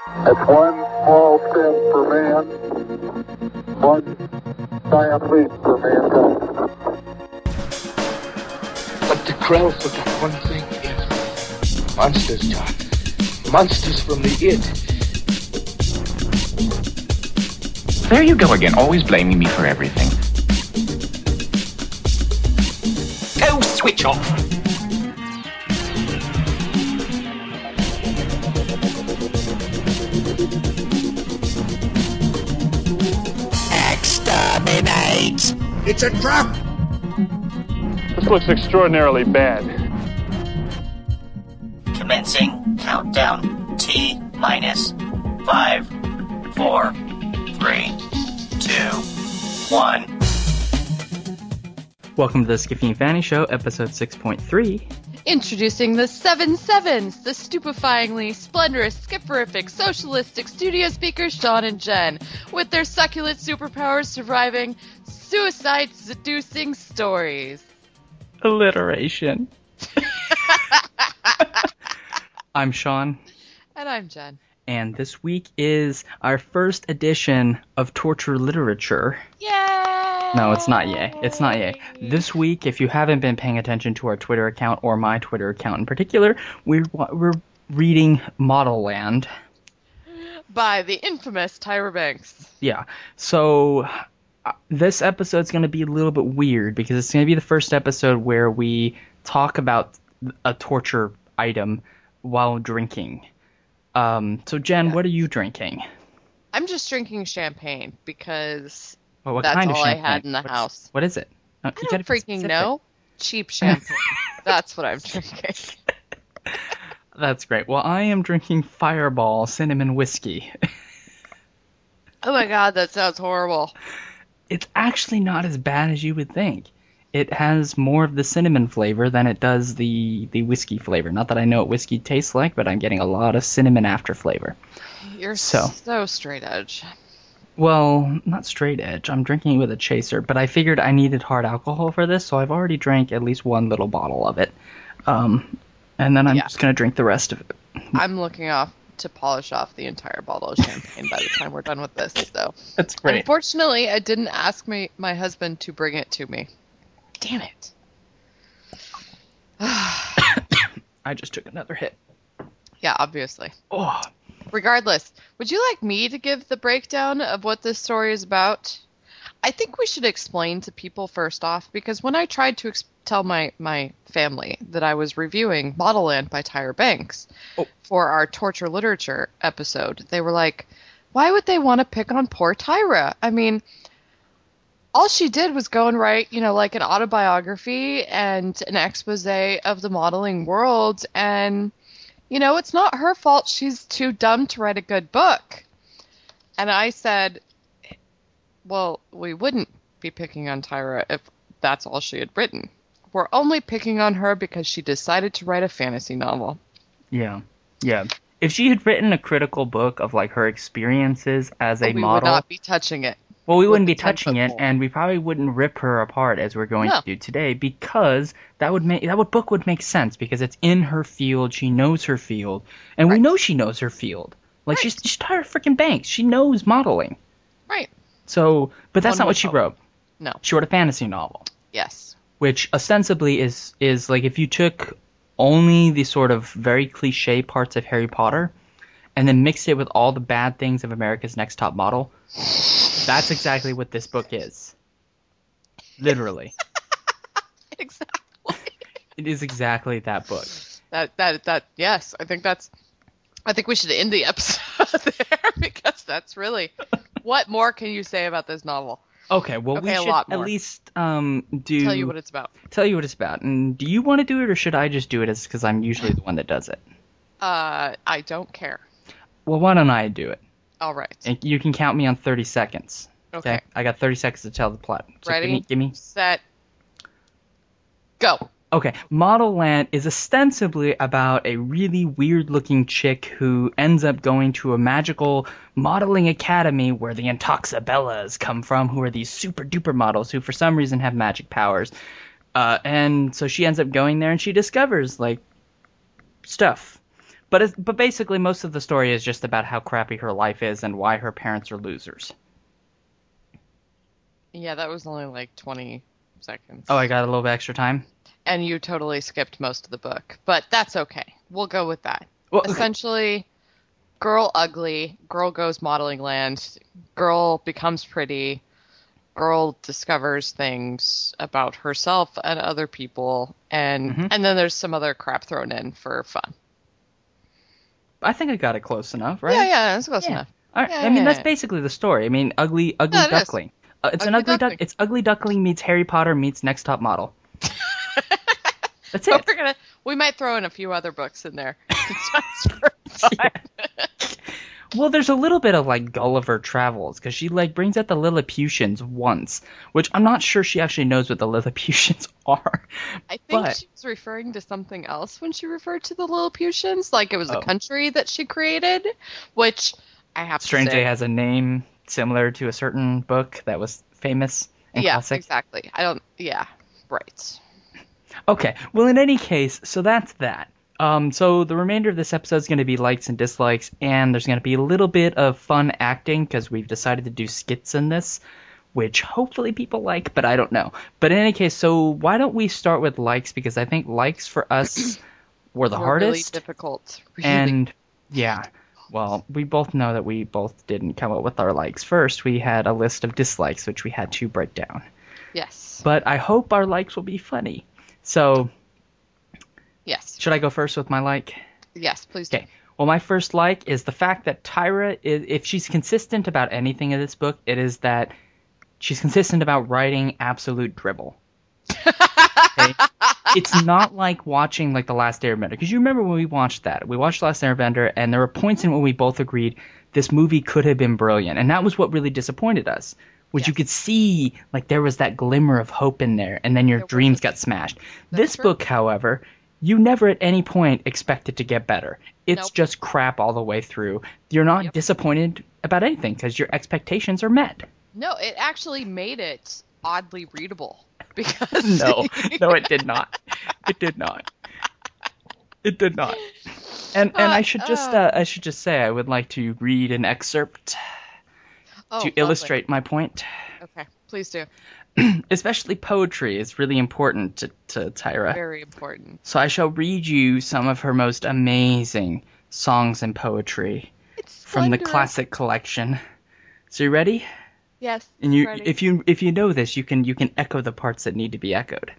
It's one small step for man, one giant leap for mankind. But the Krell forgot one thing, Ed. Monsters, John. Monsters from the id. There you go again, always blaming me for everything. Go switch off. Exterminate! It's a trap! This looks extraordinarily bad. Commencing countdown. T minus 5, 4, 3, 2, 1. Welcome to the Skiffy and Fanny Show, episode 6.3. Introducing the Seven Sevens, the stupefyingly splendorous, skipperific, socialistic studio speakers Sean and Jen, with their succulent superpowers surviving suicide-seducing stories. Alliteration. I'm Sean. And I'm Jen. And this week is our first edition of Torture Literature. Yay! No, it's not yay. It's not yay. This week, if you haven't been paying attention to our Twitter account, or my Twitter account in particular, we're reading Model Land. By the infamous Tyra Banks. Yeah. So this episode's going to be a little bit weird because it's going to be the first episode where we talk about a torture item while drinking. So Jen, What are you drinking? I'm just drinking champagne because What that's kind all of champagne? I had in the house. What is it? I don't freaking know. Cheap champagne. That's what I'm drinking. That's great. Well, I am drinking Fireball cinnamon whiskey. Oh my god, that sounds horrible. It's actually not as bad as you would think. It has more of the cinnamon flavor than it does the whiskey flavor. Not that I know what whiskey tastes like, but I'm getting a lot of cinnamon after flavor. You're so straight edge. Well, not straight edge. I'm drinking it with a chaser, but I figured I needed hard alcohol for this, so I've already drank at least one little bottle of it. And then I'm just going to drink the rest of it. I'm looking off to polish off the entire bottle of champagne by the time we're done with this. So that's great. Unfortunately, I didn't ask my husband to bring it to me. Damn it. I just took another hit. Yeah, obviously. Oh. Regardless, would you like me to give the breakdown of what this story is about? I think we should explain to people first off, because when I tried to tell my family that I was reviewing Model Land by Tyra Banks for our torture literature episode, they were like, why would they want to pick on poor Tyra? I mean, all she did was go and write, like an autobiography and an expose of the modeling world, and it's not her fault she's too dumb to write a good book. And I said, well, we wouldn't be picking on Tyra if that's all she had written. We're only picking on her because she decided to write a fantasy novel. Yeah. If she had written a critical book of, like, her experiences as a model... We would not be touching it. Well, we wouldn't be touching it, and we probably wouldn't rip her apart as we're going to do today, because that book would make sense, because it's in her field, she knows her field, and we know she knows her field. Like, she's Tyra freaking Banks. She knows modeling. Right. So, but that's not what she wrote. No. She wrote a fantasy novel. Yes. Which ostensibly is like if you took only the sort of very cliche parts of Harry Potter and then mixed it with all the bad things of America's Next Top Model, that's exactly what this book is. Literally. Exactly. It is exactly that book. Yes, I think we should end the episode there, because that's really, what more can you say about this novel? Okay, well, we should at least tell you what it's about. Tell you what it's about. And do you want to do it, or should I just do it, because I'm usually the one that does it? I don't care. Well, why don't I do it? All right. And you can count me on 30 seconds. Okay. I got 30 seconds to tell the plot. So ready? Give me. Set. Go. Okay, Model Land is ostensibly about a really weird-looking chick who ends up going to a magical modeling academy where the Intoxabellas come from, who are these super-duper models who for some reason have magic powers. And so she ends up going there and she discovers, like, stuff. But basically, most of the story is just about how crappy her life is and why her parents are losers. Yeah, that was only like 20 seconds. Oh, I got a little bit extra time? And you totally skipped most of the book. But that's okay. We'll go with that. Well, essentially, girl ugly, girl goes modeling land, girl becomes pretty, girl discovers things about herself and other people, and then there's some other crap thrown in for fun. I think I got it close enough, right? Yeah, that's close enough. All right. Yeah, I mean, that's yeah. basically the story. I mean, ugly No, it is. duckling. It's an Ugly ugly duckling. It's ugly duckling meets Harry Potter meets Next Top Model. That's But it. we might throw in a few other books in there. Just for fun. Well, there's a little bit of like Gulliver Travels because she like brings out the Lilliputians once, which I'm not sure she actually knows what the Lilliputians are. I think But- she was referring to something else when she referred to the Lilliputians, like it was a country that she created, which I have to Strangely say. has a name similar to a certain book that was famous and Yeah, classic. exactly. Right. Okay, well, in any case, so that's that. So the remainder of this episode is going to be likes and dislikes, and there's going to be a little bit of fun acting because we've decided to do skits in this, which hopefully people like, but I don't know. But in any case, so why don't we start with likes, because I think likes for us were the Were hardest. really difficult. Really. And yeah, well, we both know that we both didn't come up with our likes first. We had a list of dislikes, which we had to break down. Yes. But I hope our likes will be funny. So, Yes. should I go first with my like? Yes, please do. Okay. Well, my first like is the fact that Tyra, if she's consistent about anything in this book, it is that she's consistent about writing absolute dribble. Okay? It's not like watching like The Last Airbender, because you remember when we watched that. We watched The Last Airbender, and there were points in when we both agreed this movie could have been brilliant, and that was what really disappointed us. Which you could see, like, there was that glimmer of hope in there, and then your dreams got smashed. This true. book, however, you never at any point expect it to get better. It's Nope. just crap all the way through. You're not disappointed about anything because your expectations are met. No, it actually made it oddly readable. Because No, it did not. It did not. It did not. And I should just say I would like to read an excerpt Oh, to lovely. illustrate my point. Okay, please do. Especially poetry is really important to Tyra. Very important. So I shall read you some of her most amazing songs and poetry It's from the splendorous. classic collection. So you ready? Yes. And you, ready. if you know this, you can echo the parts that need to be echoed.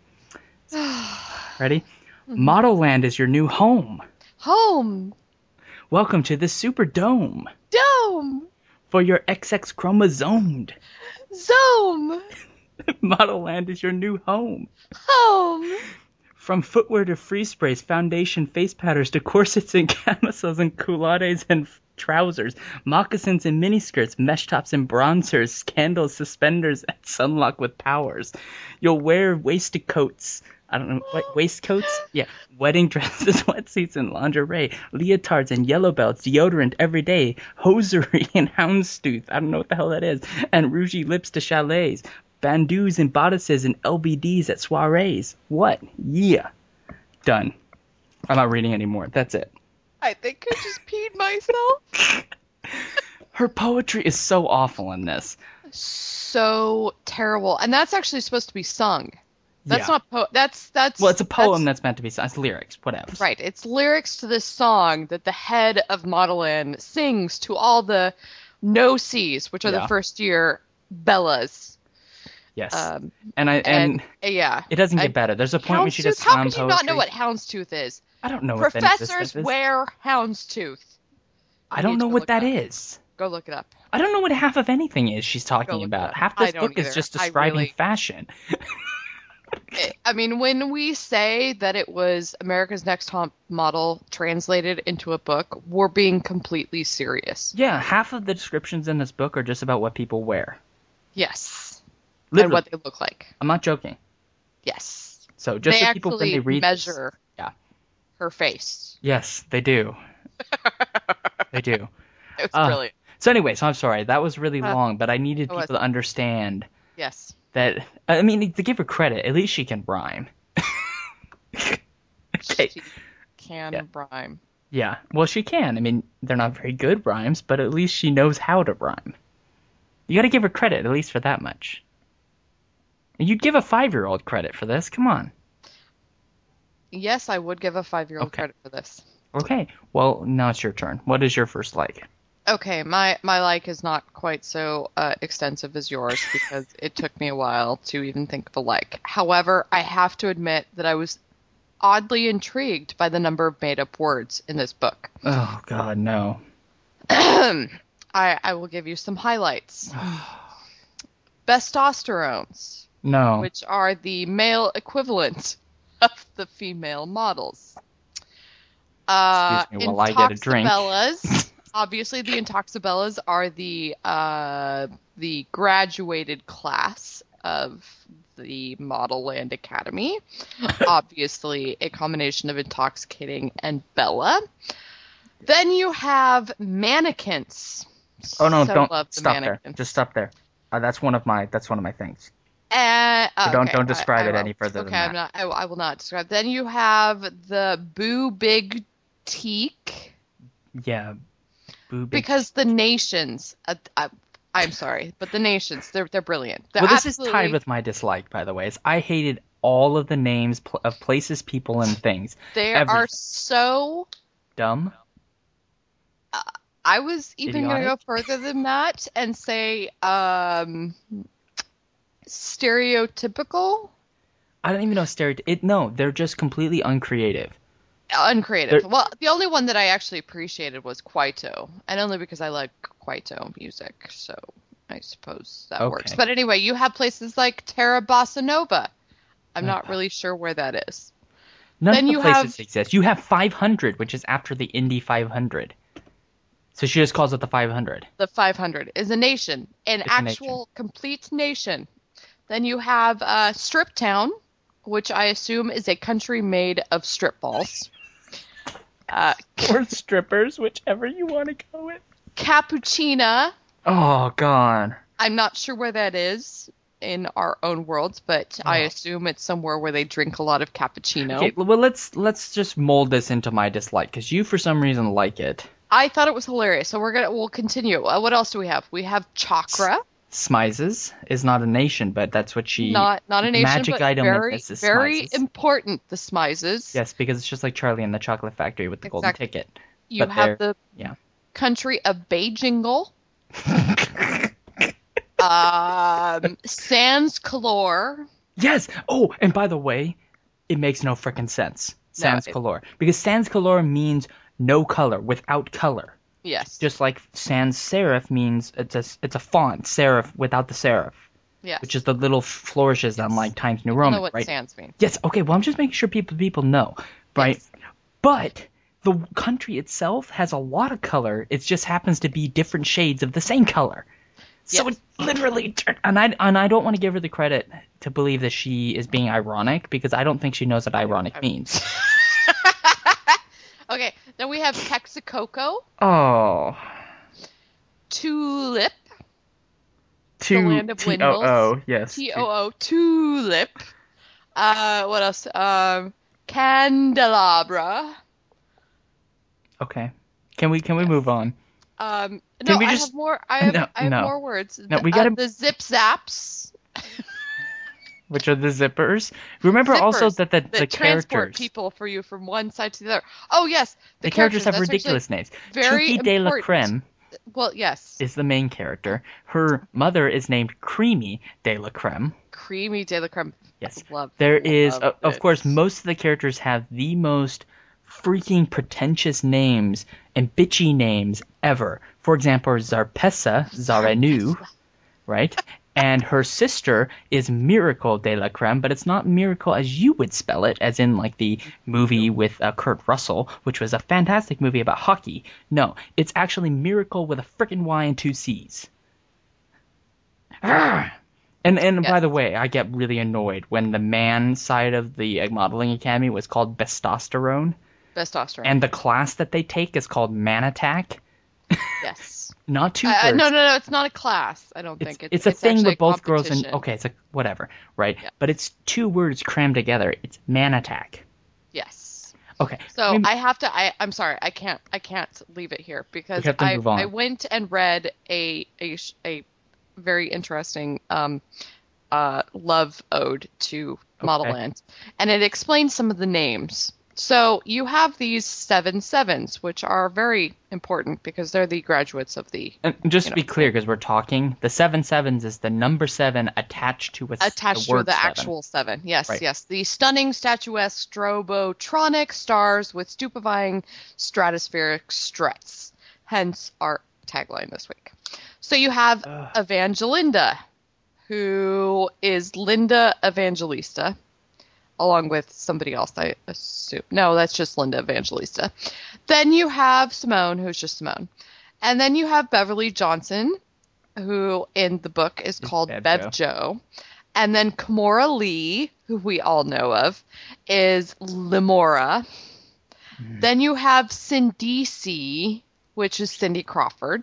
Ready? Model Land is your new home. Home. Welcome to the Super Dome Dome. for your XX chromosomed. Zome. Model Land is your new home. Home. From footwear to freeze sprays, foundation, face powders to corsets and camisoles and culottes and trousers, moccasins and miniskirts, mesh tops and bronzers, candles, suspenders, and sunlock with powers. You'll wear waistcoats. I don't know, what, waistcoats? Yeah. Wedding dresses, wetsuits, and lingerie, leotards and yellow belts, deodorant every day, hosiery and houndstooth. I don't know what the hell that is. And rougey lips to chalets, bandeaus and bodices and LBDs at soirees. What? Yeah. Done. I'm not reading anymore. That's it. I think I just peed myself. Her poetry is so awful in this. So terrible. And that's actually supposed to be sung. That's Yeah. not that's Well, it's a poem that's- that's meant to be sung. It's lyrics, whatever. Right, it's lyrics to this song that the head of Model N sings to all the no-sees, which are Yeah. the first year Bellas. Yes. Um, and yeah. it doesn't get better. There's a point when she does Houndstooth? How slam could you poetry. not know what houndstooth is? I don't know what that is. Professors wear houndstooth. I don't need know to what look that it is. Go look it up. I don't know what half of anything is she's Go talking look it about. up. Half I this don't book is either. just I describing really- fashion. I mean, when we say that it was America's Next Top Model translated into a book, we're being completely serious. Yeah, half of the descriptions in this book are just about what people wear. Yes. Literally. And what they look like. I'm not joking. Yes. So just They so people when actually they read this- measure Yeah. her face. Yes, they do. They do. It was brilliant. So anyway, so I'm sorry. That was really long, but I needed it was. people to understand Yes. that, I mean, to give her credit, at least she can rhyme. Okay. She can Yeah. rhyme. Yeah, well, she can. I mean, they're not very good rhymes, but at least she knows how to rhyme. You gotta give her credit, at least for that much. And you'd give a 5-year-old credit for this, come on. Yes, I would give a 5-year-old Okay. credit for this. Okay, well, now it's your turn. What is your first like? Okay, my like is not quite so extensive as yours because it took me a while to even think of a like. However, I have to admit that I was oddly intrigued by the number of made-up words in this book. Oh, God, no. I will give you some highlights. Bestosterones, No. which are the male equivalent of the female models. Excuse me while I get a drink. Intoxibellas. Obviously, the Intoxibellas are the graduated class of the Model Land Academy. Obviously, a combination of intoxicating and Bella. Then you have mannequins. Oh, no, So don't love the stop there. mannequins. Just stop there. That's one of my things. So don't describe it any further than I'm that. not. I will not describe. Then you have the Boo Big Teak. Yeah. Boob. Because the nations, I'm sorry, but the nations, they're brilliant. They're Well, this is absolutely- tied with my dislike, by the way. Is I hated all of the names of places, people, and things. They everything. are so. Dumb. I was even going to go Idiotic? further than that and say stereotypical, I don't even know No, they're just completely uncreative. uncreative. They're- Well, the only one that I actually appreciated was Kwaito, and only because I like Kwaito music, so I suppose that Okay. works. But anyway, you have places like Terra Bossa Nova. I'm not really sure where that is. None Then of the you places have- exist. You have 500, which is after the Indy 500. So she just calls it the 500. The 500 is a nation, an It's a actual complete nation. Then you have Strip Town, which I assume is a country made of strip balls. Or strippers, whichever you want to go with. Cappuccina. Oh, God. I'm not sure where that is in our own worlds, but I assume it's somewhere where they drink a lot of cappuccino. Okay, well, let's just mold this into my dislike, because you, for some reason, like it. I thought it was hilarious, so we'll continue. What else do we have? We have Chakra. Smizes is not a nation, but that's what she... Not a nation, magic but item very, is the very Smizes. important, the Smizes. Yes, because it's just like Charlie and the Chocolate Factory with the golden Exactly. ticket. You But have they're- the yeah. country of Beijingle. Sans Calor. Yes! Oh, and by the way, it makes no frickin' sense. Sans it- color. Because sans color means no color, without color. Yes. Just like sans serif means it's a font, serif without the serif. yes. Which is the little flourishes on like Times New I Roman, know what right? sans means. Yes, okay, well I'm just making sure people know, right? Yes. But the country itself has a lot of color, it just happens to be different shades of the same color. So Yes. it literally and I don't want to give her the credit to believe that she is being ironic, because I don't think she knows what ironic means. Okay, then we have Texacoco, Oh. Tulip, The land of windmills. T-O-O, yes. T-O-O, Tulip. What else? Candelabra. Okay. Can we move on? No, we I just- have more. I No, have no. more words. No, we gotta- the Zip Zaps. Which are the zippers. Remember also Zippers that the transport characters people for you from one side to the other. Oh yes, the characters have That's actually ridiculous names. very Chucky de la important. Creme Well, yes, is the main character. Her mother is named Creamy de la Creme. Creamy de la Creme. Yes. Love. There is, love of it. course, most of the characters have the most freaking pretentious names and bitchy names ever. For example, Zarpessa Zarenu, right? And her sister is Miracle de la Creme, but it's not Miracle as you would spell it, as in like the movie with Kurt Russell, which was a fantastic movie about hockey. No, it's actually Miracle with a frickin' Y and 2 C's. And by the way, I get really annoyed when the man side of the modeling academy was called Bestosterone, Testosterone. and the class that they take is called Man Attack. yes. Not two words. No, it's not a class. I don't think It's a thing actually with both girls and competition. okay, it's a whatever, right? Yeah. But it's two words crammed together. It's Man Attack. Yes. Okay. So maybe- I have to. I'm sorry. I can't leave it here because We have to move on. I went and read a very interesting love ode to Model Okay. Land, and it explains some of the names. So you have these 7 sevens, which are very important because they're the graduates of the And just to be clear, because we're talking, the 7 sevens is the number 7 attached to attached the word to the 7. actual 7. Yes, Right. yes. The stunning, statuesque, strobotronic stars with stupefying stratospheric struts. Hence our tagline this week. So you have Evangelinda, who is Linda Evangelista, along with somebody else, I assume. No, that's just Linda Evangelista. Then you have Simone, who's just Simone. And then you have Beverly Johnson, who in the book is called Bev Jo. And then Kimora Lee, who we all know of, is Limora. Then you have Cindy, which is Cindy Crawford.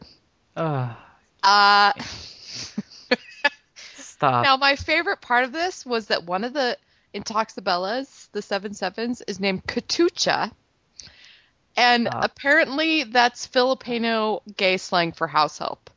Stop. Now, my favorite part of this was that one of the Intoxibellas, the 7 sevens, is named Katucha. And apparently that's Filipino gay slang for house help.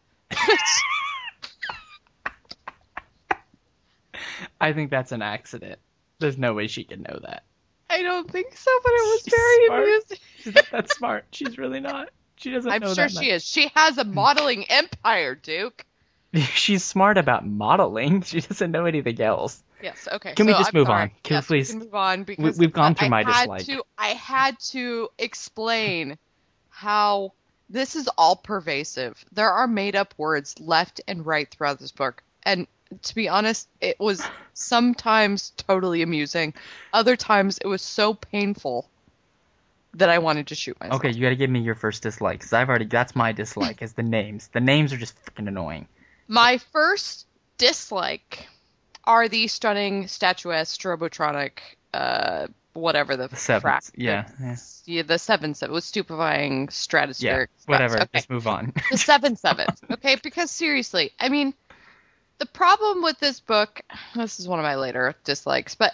I think that's an accident. There's no way she could know that. I don't think so, but it was very smart. amusing. She's not that smart. She's really not. She doesn't I'm know sure that she is. She has a modeling empire, Duke. She's smart about modeling. She doesn't know anything else. Yes, okay. Can we so just I'm move sorry. on? Can we Yes, please? we can move on because We've gone through my had dislike. I had to explain how this is all pervasive. There are made-up words left and right throughout this book. And to be honest, it was sometimes totally amusing. Other times it was so painful that I wanted to shoot myself. Okay, you gotta give me your first dislike, because that's my dislike, is the names. The names are just freaking annoying. My first dislike are the stunning, statuesque, strobotronic, whatever the sevens, yeah. the 7 sevens with stupefying stratospheric. Yeah, struts. whatever, Okay. just move on. The 7 sevens, okay? Because seriously, I mean, the problem with this book, this is one of my later dislikes, but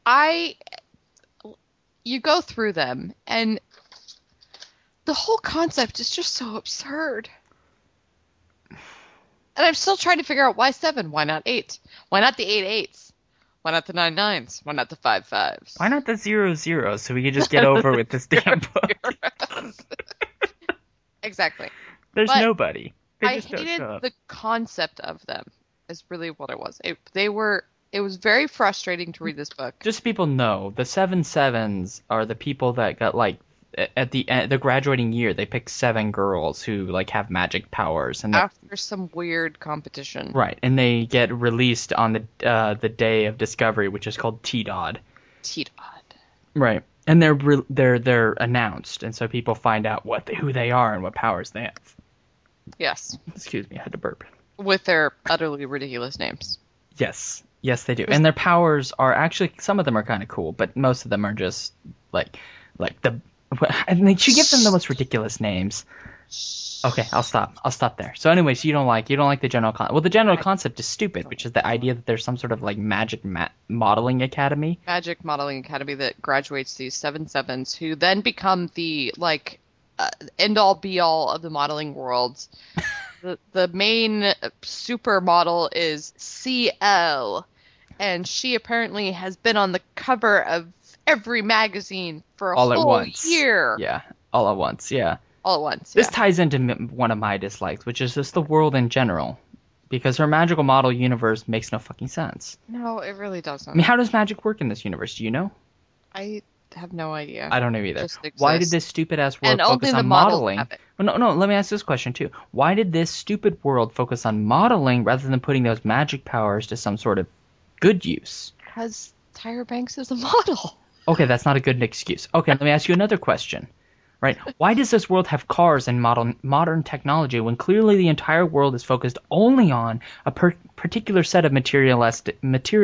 you go through them, and the whole concept is just so absurd. And I'm still trying to figure out why 7, why not 8? Why not the 8 8s? Why not the 9 9s? Why not the 5 5s? Why not the 0 0 so we could just get over with this damn book? Exactly. There's But nobody. They I just don't hated show up. the concept of them, is really what it was. It was very frustrating to read this book. Just so people know, the 7 sevens are the people that got, like, at the end, the graduating year, they pick 7 girls who, like, have magic powers. And After some weird competition. right, and they get released on the day of discovery, which is called T-Dod. T-Dod. Right, and they're announced, and so people find out who they are and what powers they have. Yes. Excuse me, I had to burp. With their utterly ridiculous names. Yes, they do, and their powers are actually, some of them are kind of cool, but most of them are just like the. And they should give them the most ridiculous names. Okay, I'll stop there. So anyways, you don't like the general concept. Well, the general concept is stupid, which is the idea that there's some sort of like magic modeling academy. Magic modeling academy that graduates these 7 sevens who then become the end all be all of the modeling world. The main supermodel is CL, and she apparently has been on the cover of every magazine for a All at whole once. year. Yeah, all at once. Yeah. All at once. This yeah. ties into one of my dislikes, which is just the world in general, because her magical model universe makes no fucking sense. No, it really doesn't. I mean, how does magic work in this universe? Do you know? I have no idea. I don't know either. Just exists. Why did this stupid ass world And only focus the on models modeling? have it. Well, no. Let me ask this question too. Why did this stupid world focus on modeling rather than putting those magic powers to some sort of good use? Because Tyra Banks is a model. Okay, that's not a good excuse. Okay, let me ask you another question. Right? Why does this world have cars and modern technology when clearly the entire world is focused only on a particular set of materialistic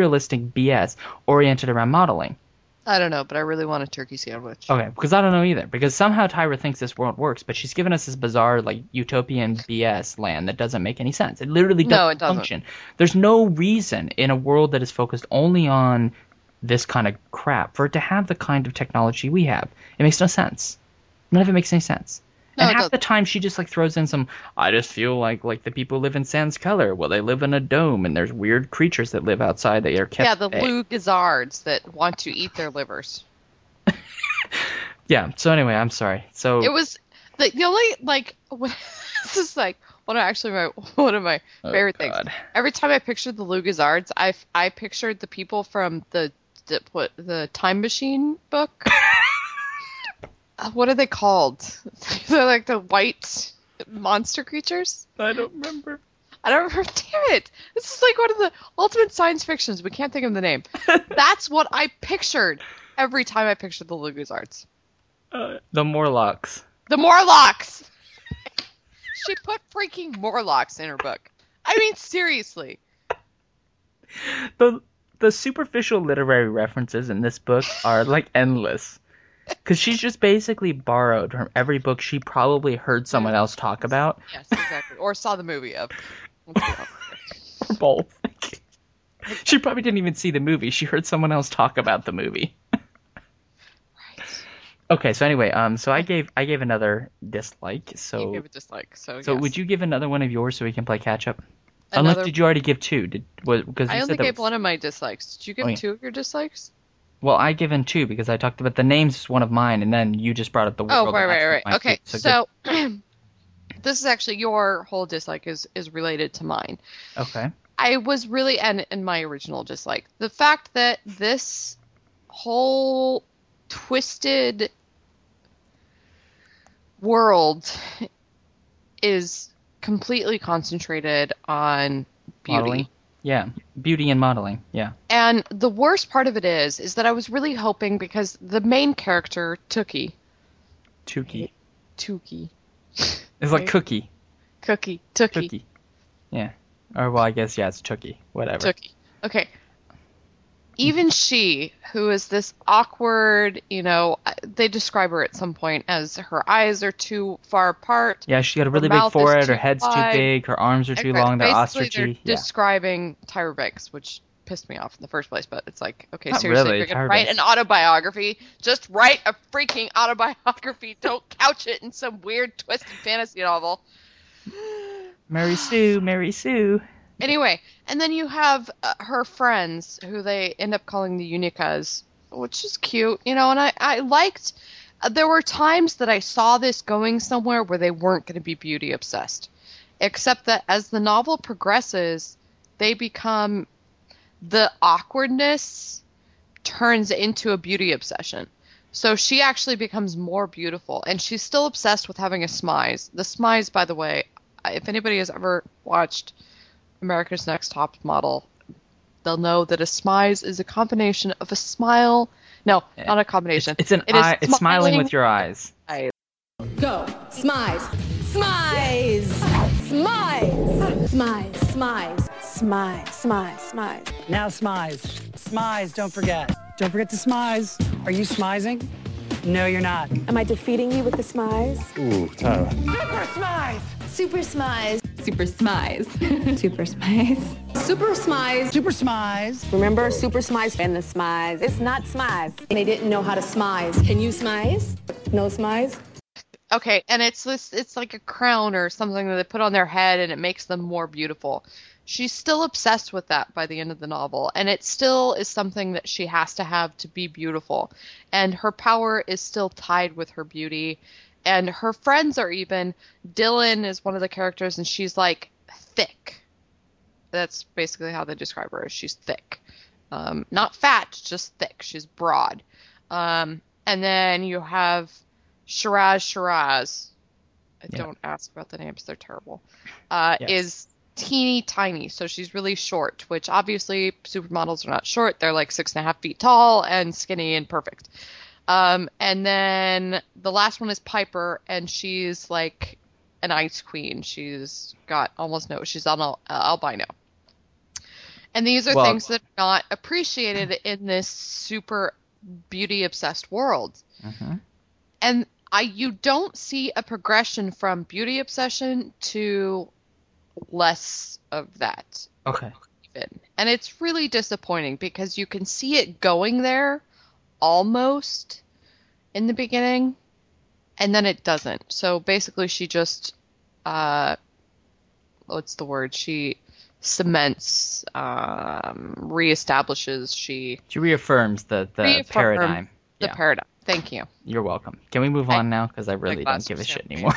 BS oriented around modeling? I don't know, but I really want a turkey sandwich. Okay, because I don't know either. Because somehow Tyra thinks this world works, but she's given us this bizarre, like, utopian BS land that doesn't make any sense. It literally doesn't it doesn't. function. There's no reason in a world that is focused only on this kind of crap, for it to have the kind of technology we have. It makes no sense. None of it makes any sense. No, And it half doesn't. the time she just like throws in some, I just feel like the people who live in Sans Color. Well, they live in a dome and there's weird creatures that live outside that are kept. Yeah, the at bay. Lou Gizzards that want to eat their livers. Yeah, so anyway, I'm sorry. So It was the only like this is like one of my favorite things. God. Every time I pictured the Lou Gizzards, I pictured the people from the Time Machine book. What are they called? They're like the white monster creatures. I don't remember. I don't remember. Damn it! This is like one of the ultimate science fictions. We can't think of the name. That's what I pictured every time I pictured the Lou Gizzards. The Morlocks. The Morlocks! She put freaking Morlocks in her book. I mean, seriously. The superficial literary references in this book are like endless. Because she's just basically borrowed from every book she probably heard someone else talk about. Yes, exactly. Or saw the movie of. Or both. She probably didn't even see the movie. She heard someone else talk about the movie. Right. Okay, so anyway, so I gave another dislike. So You gave a dislike, so yes. would you give another one of yours so we can play catch up? Unless Another- did you already give two? Because I you only said that gave was- one of my dislikes. Did you give Oh, yeah. two of your dislikes? Well, I given two because I talked about the names is one of mine, and then you just brought up the world. Oh, and that's right. mine Okay, too. so this is actually your whole dislike is related to mine. Okay. I was really, and in my original dislike, the fact that this whole twisted world is completely concentrated on beauty. Modeling. Yeah, beauty and modeling. Yeah. And the worst part of it is that I was really hoping, because the main character, Tookie. Tookie. It's like Tookie. Tookie. Yeah. Or well, I guess yeah, it's Tookie. Whatever. Tookie. Okay. Even she, who is this awkward, they describe her at some point as her eyes are too far apart. Yeah, she's got a really Her big mouth is forehead. too Her head's wide. too big. Her arms are too Right. long. They're Basically, ostrichy. they're Yeah. describing Tyra Banks, which pissed me off in the first place. But it's like, okay, Not seriously, really, if you're gonna Tyra write Banks. an autobiography, just write a freaking autobiography. Don't couch it in some weird twisted fantasy novel. Mary Sue. Anyway, and then you have her friends, who they end up calling the Unicas, which is cute, and I liked. There were times that I saw this going somewhere where they weren't going to be beauty obsessed, except that as the novel progresses, they become, the awkwardness turns into a beauty obsession. So she actually becomes more beautiful, and she's still obsessed with having a smize. The smize, by the way, if anybody has ever watched America's Next Top Model, they'll know that a smize is a combination of a smile. No, not a combination. It's an It is eye. It's smiling with your eyes. Go. Smize. Smize. Smize. Smize. Smize. Smize. Smize. Smize. Now smize. Smize, don't forget. Don't forget to smize. Are you smizing? No, you're not. Am I defeating you with the smize? Ooh, Tyra. Super smize. Super smize. Super smize. Super smize. Super smize. Remember super smize and the smize. It's not smize. They didn't know how to smize. Can you smize? No smize? Okay, and it's like a crown or something that they put on their head, and it makes them more beautiful. She's still obsessed with that by the end of the novel, and it still is something that she has to have to be beautiful. And her power is still tied with her beauty. And her friends are even, Dylan is one of the characters, and she's like thick. That's basically how they describe her. She's thick. Not fat, just thick. She's broad. And then you have Shiraz. Don't ask about the names, they're terrible. Is teeny tiny, so she's really short, which obviously supermodels are not short. They're like 6.5 feet tall and skinny and perfect. And then the last one is Piper, and she's like an ice queen. She's got she's albino. And these are things that are not appreciated in this super beauty obsessed world. Mm-hmm. And you don't see a progression from beauty obsession to less of that. Okay. Even. And it's really disappointing because you can see it going there almost in the beginning, and then it doesn't. So basically she just, what's the word? She cements, reestablishes, she reaffirms the paradigm. The paradigm. Thank you. You're welcome. Can we move on now? Because I really don't give a shit anymore.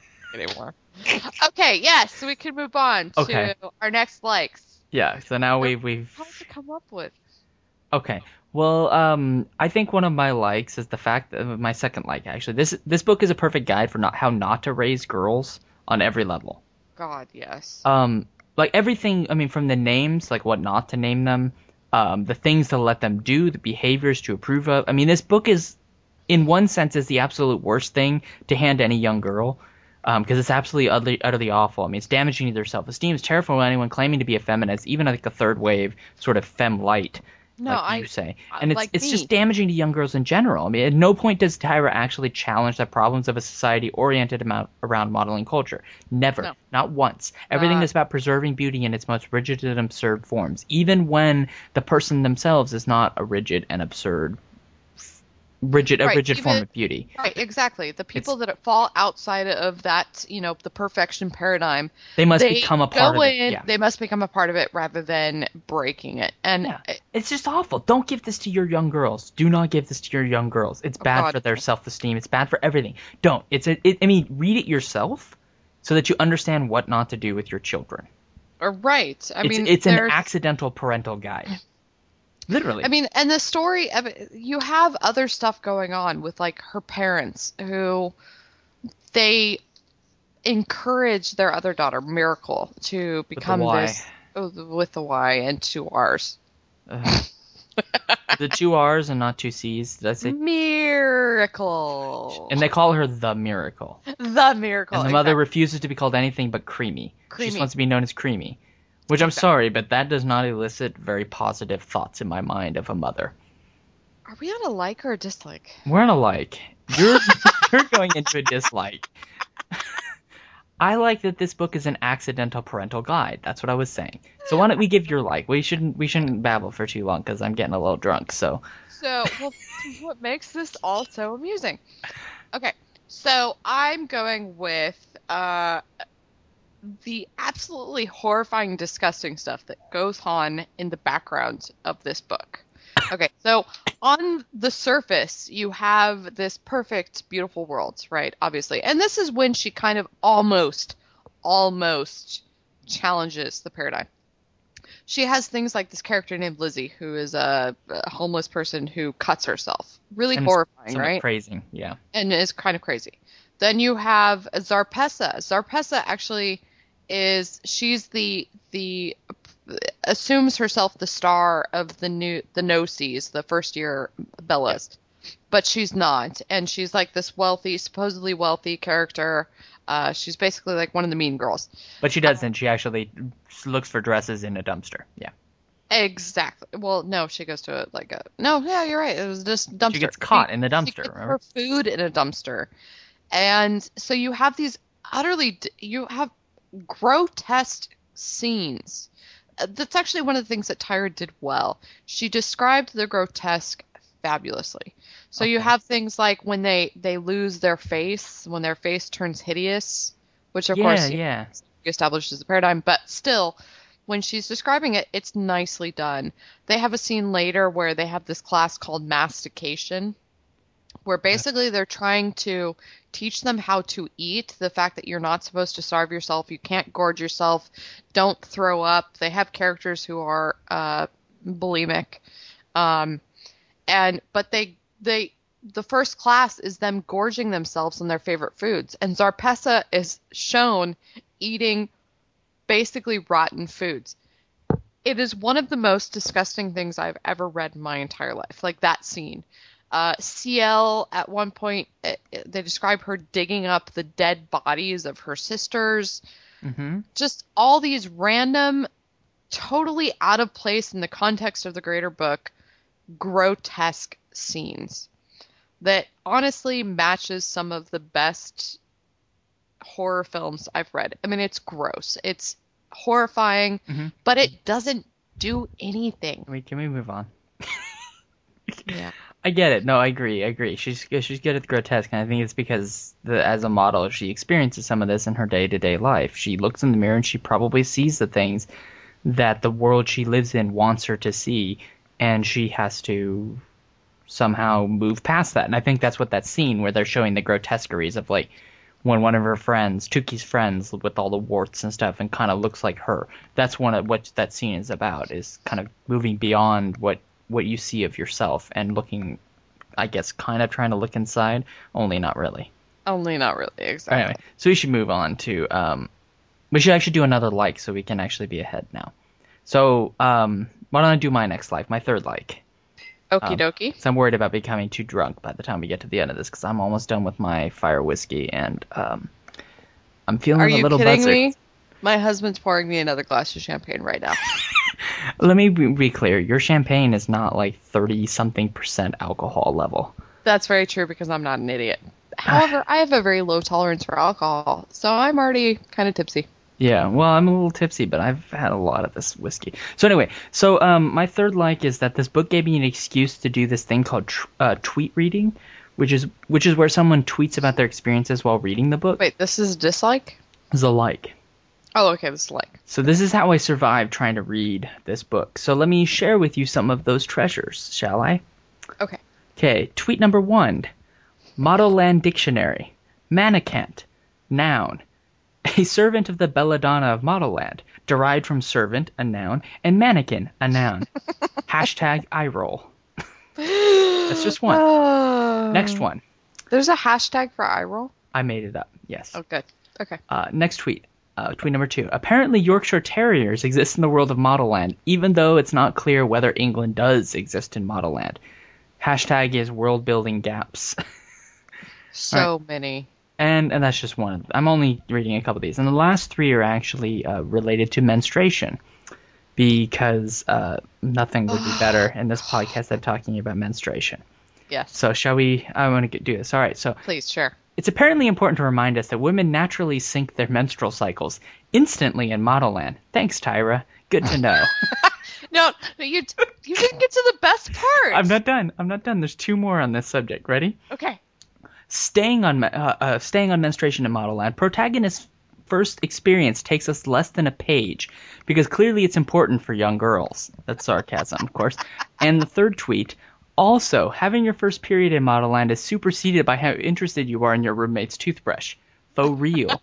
Okay, yes, we can move on to our next likes. Yeah, so now we've hard to come up with. Okay. Well, I think one of my likes is the fact that my second like, actually. This book is a perfect guide for how not to raise girls on every level. God, yes. Like everything, I mean, from the names, like what not to name them, the things to let them do, the behaviors to approve of. I mean, this book is, in one sense, is the absolute worst thing to hand to any young girl. Because it's absolutely utterly awful. I mean, it's damaging to their self-esteem. It's terrible to anyone claiming to be a feminist, even like a third wave sort of femme light, you say. And it's just damaging to young girls in general. I mean, at no point does Tyra actually challenge the problems of a society oriented around modeling culture. Never. No. Not once. Everything is about preserving beauty in its most rigid and absurd forms, even when the person themselves is not a rigid and absurd rigid form of beauty. Right, exactly. The people that fall outside of that, the perfection paradigm, they must become a part of it. Yeah. They must become a part of it rather than breaking it. And it's just awful. Don't give this to your young girls. Do not give this to your young girls. It's bad for their self-esteem. It's bad for everything. Don't. I mean, read it yourself so that you understand what not to do with your children. Right. It's an accidental parental guide. Literally. I mean, and the story, you have other stuff going on with, like, her parents who they encourage their other daughter, Miracle, to become this with the Y and 2 R's. The 2 R's and not 2 C's. Did I say? Miracle. And they call her the Miracle. The Miracle. And the mother refuses to be called anything but Creamy. She just wants to be known as Creamy. Which I'm sorry, but that does not elicit very positive thoughts in my mind of a mother. Are we on a like or a dislike? We're on a like. You're going into a dislike. I like that this book is an accidental parental guide. That's what I was saying. So why don't we give your like? We shouldn't babble for too long because I'm getting a little drunk. So what makes this all so amusing? Okay, so I'm going with the absolutely horrifying, disgusting stuff that goes on in the background of this book. Okay, so on the surface, you have this perfect, beautiful world, right? Obviously. And this is when she kind of almost challenges the paradigm. She has things like this character named Lizzie, who is a homeless person who cuts herself. Really horrifying, right? Crazy, yeah. And is kind of crazy. Then you have Zarpessa. Zarpessa actually she's the assumes herself the star of the No-Seas, the first year Bellas, but she's not, and she's like this supposedly wealthy character. She's basically like one of the mean girls. But she doesn't. She actually looks for dresses in a dumpster. Yeah. Exactly. Well, no, she goes to you're right. It was just dumpster. She gets caught in the dumpster. She gets her food in a dumpster, and so you have these grotesque scenes. That's actually one of the things that Tyra did well. She described the grotesque fabulously. So you have things like when they lose their face, when their face turns hideous, which of course establishes the paradigm, but still, when she's describing it, it's nicely done. They have a scene later where they have this class called mastication, where basically they're trying to teach them how to eat, the fact that you're not supposed to starve yourself, you can't gorge yourself, don't throw up. They have characters who are bulimic, but the first class is them gorging themselves on their favorite foods, and Zarpessa is shown eating basically rotten foods. It is one of the most disgusting things I've ever read in my entire life, like that scene. CL, at one point, they describe her digging up the dead bodies of her sisters. Mm-hmm. Just all these random, totally out of place in the context of the greater book, grotesque scenes that honestly matches some of the best horror films I've read. I mean, it's gross. It's horrifying, but it doesn't do anything. Can we move on? Yeah. I get it. No, I agree. She's good at the grotesque, and I think it's because as a model, she experiences some of this in her day-to-day life. She looks in the mirror and she probably sees the things that the world she lives in wants her to see, and she has to somehow move past that. And I think that's what that scene where they're showing the grotesqueries of like when one of her friends, Tuki's friends with all the warts and stuff, and kind of looks like her. That's one of what that scene is about, is kind of moving beyond what you see of yourself and looking, I guess, kind of trying to look inside, only not really. Only not really, exactly. Anyway, so we should move on to, we should actually do another like so we can actually be ahead now. So, why don't I do my next like, my third like? Okie dokie. So I'm worried about becoming too drunk by the time we get to the end of this, because I'm almost done with my fire whiskey, and I'm feeling a little Are you kidding buzzard. me? My husband's pouring me another glass of champagne right now. Let me be clear. Your champagne is not like 30-something% alcohol level. That's very true because I'm not an idiot. However, I have a very low tolerance for alcohol, so I'm already kind of tipsy. Yeah, well, I'm a little tipsy, but I've had a lot of this whiskey. So anyway, my third like is that this book gave me an excuse to do this thing called tweet reading, which is where someone tweets about their experiences while reading the book. Wait, this is dislike? It's a like. Oh, okay, this is like. So this is how I survived trying to read this book. So let me share with you some of those treasures, shall I? Okay. Okay, tweet number 1. Model Land Dictionary. Mannequin. Noun. A servant of the belladonna of Model Land. Derived from servant, a noun, and mannequin, a noun. Hashtag eye-roll. That's just one. Next one. There's a hashtag for eye roll? I made it up, yes. Oh, good. Okay. Next tweet. Tweet number 2. Apparently Yorkshire Terriers exist in the world of Model Land, even though it's not clear whether England does exist in Model Land. Hashtag is world building gaps. So many. And that's just one of them. I'm only reading a couple of these. And the last 3 are actually related to menstruation. Because nothing would be better in this podcast than talking about menstruation. Yes. So shall we? I want to do this. All right. So Please, sure. it's apparently important to remind us that women naturally sync their menstrual cycles instantly in Model Land. Thanks, Tyra. Good to know. No, you didn't get to the best part. I'm not done. There's 2 more on this subject. Ready? Okay. Staying on menstruation in Model Land, protagonist's first experience takes us less than a page, because clearly it's important for young girls. That's sarcasm, of course. And the third tweet, also, having your first period in Model Land is superseded by how interested you are in your roommate's toothbrush. Faux real.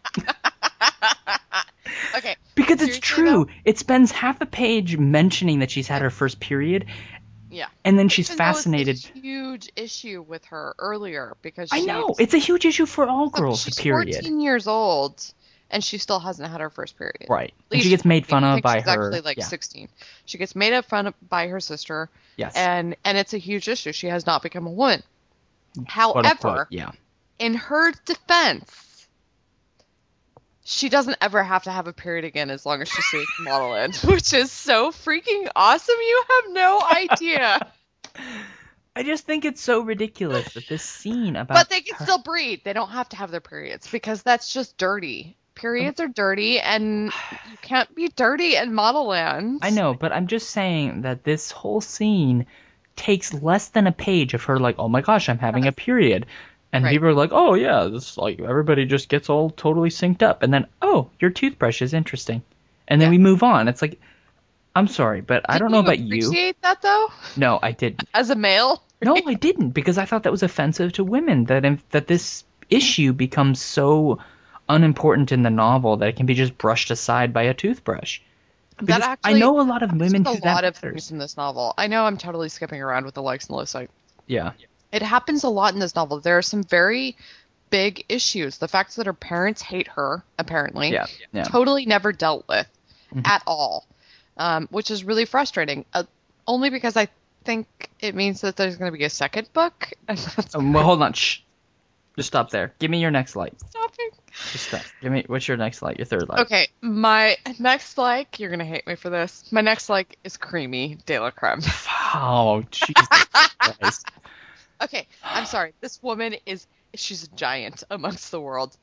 Okay. Because it's Seriously, true. though? It spends half a page mentioning that she's had her first period, Yeah. and then she's Even though fascinated. it's a huge issue with her earlier because I know. It's a huge issue for all girls, she's the period. 14 years old and she still hasn't had her first period. Right. At And she least gets made fun I of think by she's her. actually like yeah. 16. She gets made fun of by her sister. Yes. And it's a huge issue. She has not become a woman. Quote, unquote, However, yeah. in her defense, she doesn't ever have to have a period again as long as she stays in Model Land, which is so freaking awesome. You have no idea. I just think it's so ridiculous that this scene about. But they can still breed. They don't have to have their periods because that's just dirty. Periods are dirty, and you can't be dirty in Model Land. I know, but I'm just saying that this whole scene takes less than a page of her like, oh my gosh, I'm having a period. And Right. people are like, oh yeah, this like everybody just gets all totally synced up. And then, oh, your toothbrush is interesting. And then we move on. It's like, I'm sorry, but I don't know about you. Appreciate that though, No, I didn't. as a male. No, I didn't, because I thought that was offensive to women, that this issue becomes so unimportant in the novel that it can be just brushed aside by a toothbrush. Because actually, I know a lot of women There's who a lot that of matters. things in this novel. I know I'm totally skipping around with the likes and lows. Yeah. It happens a lot in this novel. There are some very big issues. The fact that her parents hate her, apparently, Yeah. Yeah. totally never dealt with at all, which is really frustrating. Only because I think it means that there's going to be a second book. And that's Well, hold on. Shh. Just stop there. Give me your next like. stopping. Just stop. Give me. What's your next like? Your third like. Okay, my next like, you're going to hate me for this. My next like is Creamy de la Creme. Oh, Jesus Christ. Okay, I'm sorry. This woman she's a giant amongst the world.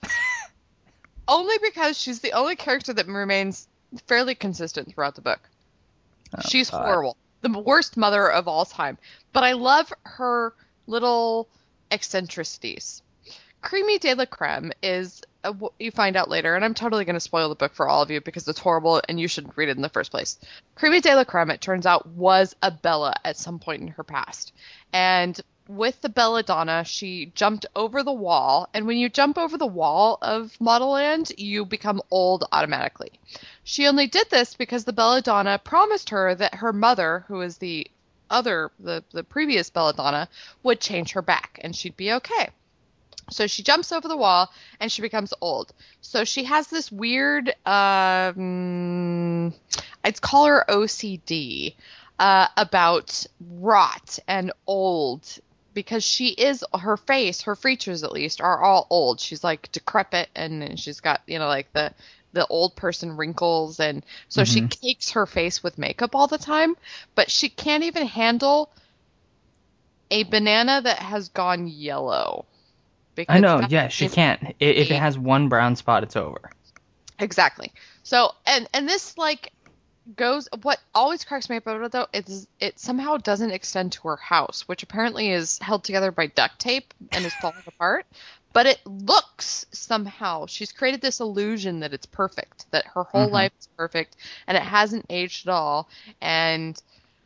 Only because she's the only character that remains fairly consistent throughout the book. She's God. horrible. The worst mother of all time. But I love her little eccentricities. Creamy de la Creme is, you find out later, and I'm totally going to spoil the book for all of you because it's horrible and you shouldn't read it in the first place. Creamy de la Creme, it turns out, was a Bella at some point in her past. And with the belladonna, she jumped over the wall, and when you jump over the wall of Model Land, you become old automatically. She only did this because the belladonna promised her that her mother, who is the previous belladonna, would change her back, and she'd be okay. So she jumps over the wall, and she becomes old. So she has this weird, I'd call her OCD, about rot and old, because she is, her features at least, are all old. She's like decrepit, and she's got, like the old person wrinkles, and so she cakes her face with makeup all the time, but she can't even handle a banana that has gone yellow. I know, yeah, she can't. If it has one brown spot, it's over. Exactly. So, and this, goes, what always cracks me up about it, though, is it somehow doesn't extend to her house, which apparently is held together by duct tape and is falling apart. But it looks somehow, she's created this illusion that it's perfect, that her whole life is perfect, and it hasn't aged at all. And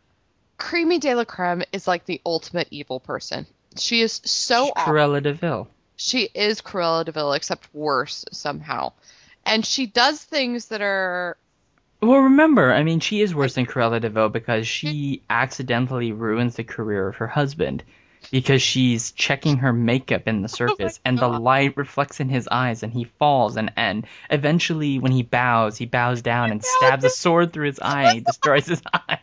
Creamy de la Creme is like the ultimate evil person. She is so awful. Cruella de Vil. She is Cruella de Vil, except worse somehow. And she does things that are... Well, remember, I mean, she is worse than Cruella de Vil because she accidentally ruins the career of her husband because she's checking her makeup in the surface and the light reflects in his eyes and he falls and eventually when he bows down and stabs a sword through his eye and destroys his eye.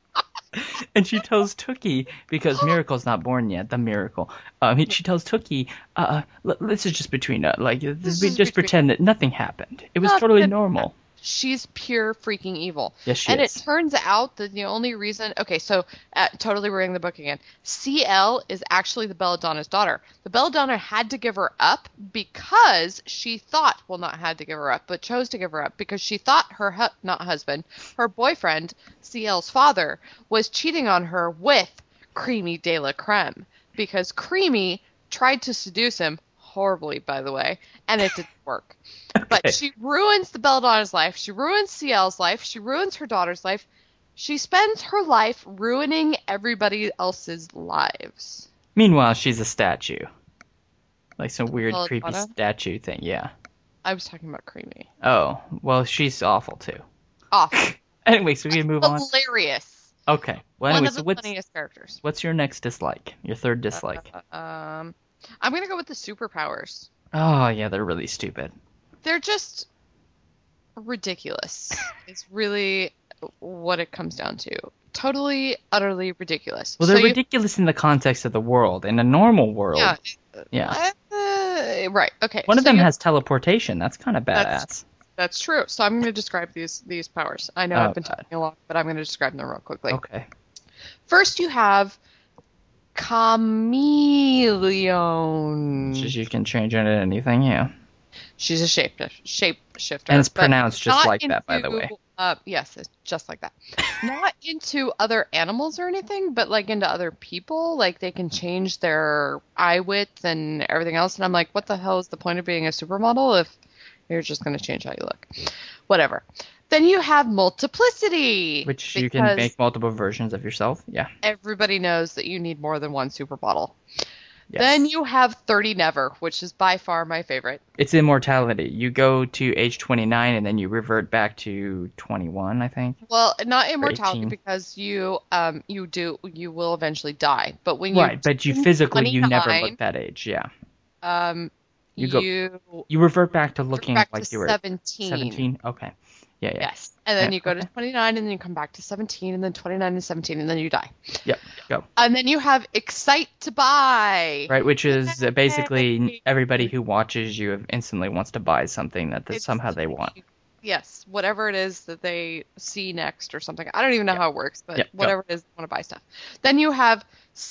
And she tells Tookie, because Miracle's not born yet, the Miracle, she tells Tookie, this is just between, just pretend that nothing happened. It was totally normal. She's pure freaking evil. Yes, she is. And it turns out that the only reason... Okay, so totally reading the book again. CL is actually the belladonna's daughter. The belladonna had to give her up because she thought... Well, not had to give her up, but chose to give her up because she thought her... not husband. Her boyfriend, CL's father, was cheating on her with Creamy de la Creme. Because Creamy tried to seduce him, horribly, by the way, and it didn't work. Okay. But she ruins the belladonna's life. She ruins CL's life. She ruins her daughter's life. She spends her life ruining everybody else's lives. Meanwhile, she's a statue. Like some weird, Belladonna? creepy statue thing, yeah. I was talking about Creamy. Oh, well, she's awful, too. Awful. Anyway, so we can move on. Hilarious. Okay. Well, anyway, One of the funniest characters. What's your next dislike? Your third dislike? I'm going to go with the superpowers. Oh, yeah, they're really stupid. They're just ridiculous. It's really what it comes down to. Totally, utterly ridiculous. Well, they're ridiculous in the context of the world. In a normal world. Yeah. Right, okay. One of them has teleportation. That's kind of badass. That's true. So I'm going to describe these powers. I know I've been talking a lot, but I'm going to describe them real quickly. Okay. First, you have Chameleon. Which you can change into anything, yeah. She's a shapeshifter. And it's pronounced just like that, by the way. Yes, it's just like that. Not into other animals or anything, but into other people. They can change their eye width and everything else. And I'm like, what the hell is the point of being a supermodel if you're just going to change how you look? Whatever. Then you have multiplicity. Which you can make multiple versions of yourself, yeah. Everybody knows that you need more than one supermodel. Yes. Then you have 30 Never, which is by far my favorite. It's immortality. You go to age 29 and then you revert back to 21, I think. Well, not immortality because you will eventually die. But when but you physically you never look that age, yeah. You revert back to looking like you were 17. 17? Okay. Yeah. Yes. And then you go to 29 and then you come back to 17 and then 29 and 17 and then you die. Yep. Go. And then you have Excite to Buy. Right, which is basically everybody who watches you instantly wants to buy something that somehow they want. Yes, whatever it is that they see next or something. I don't even know how it works, but whatever it is, they want to buy stuff. Then you have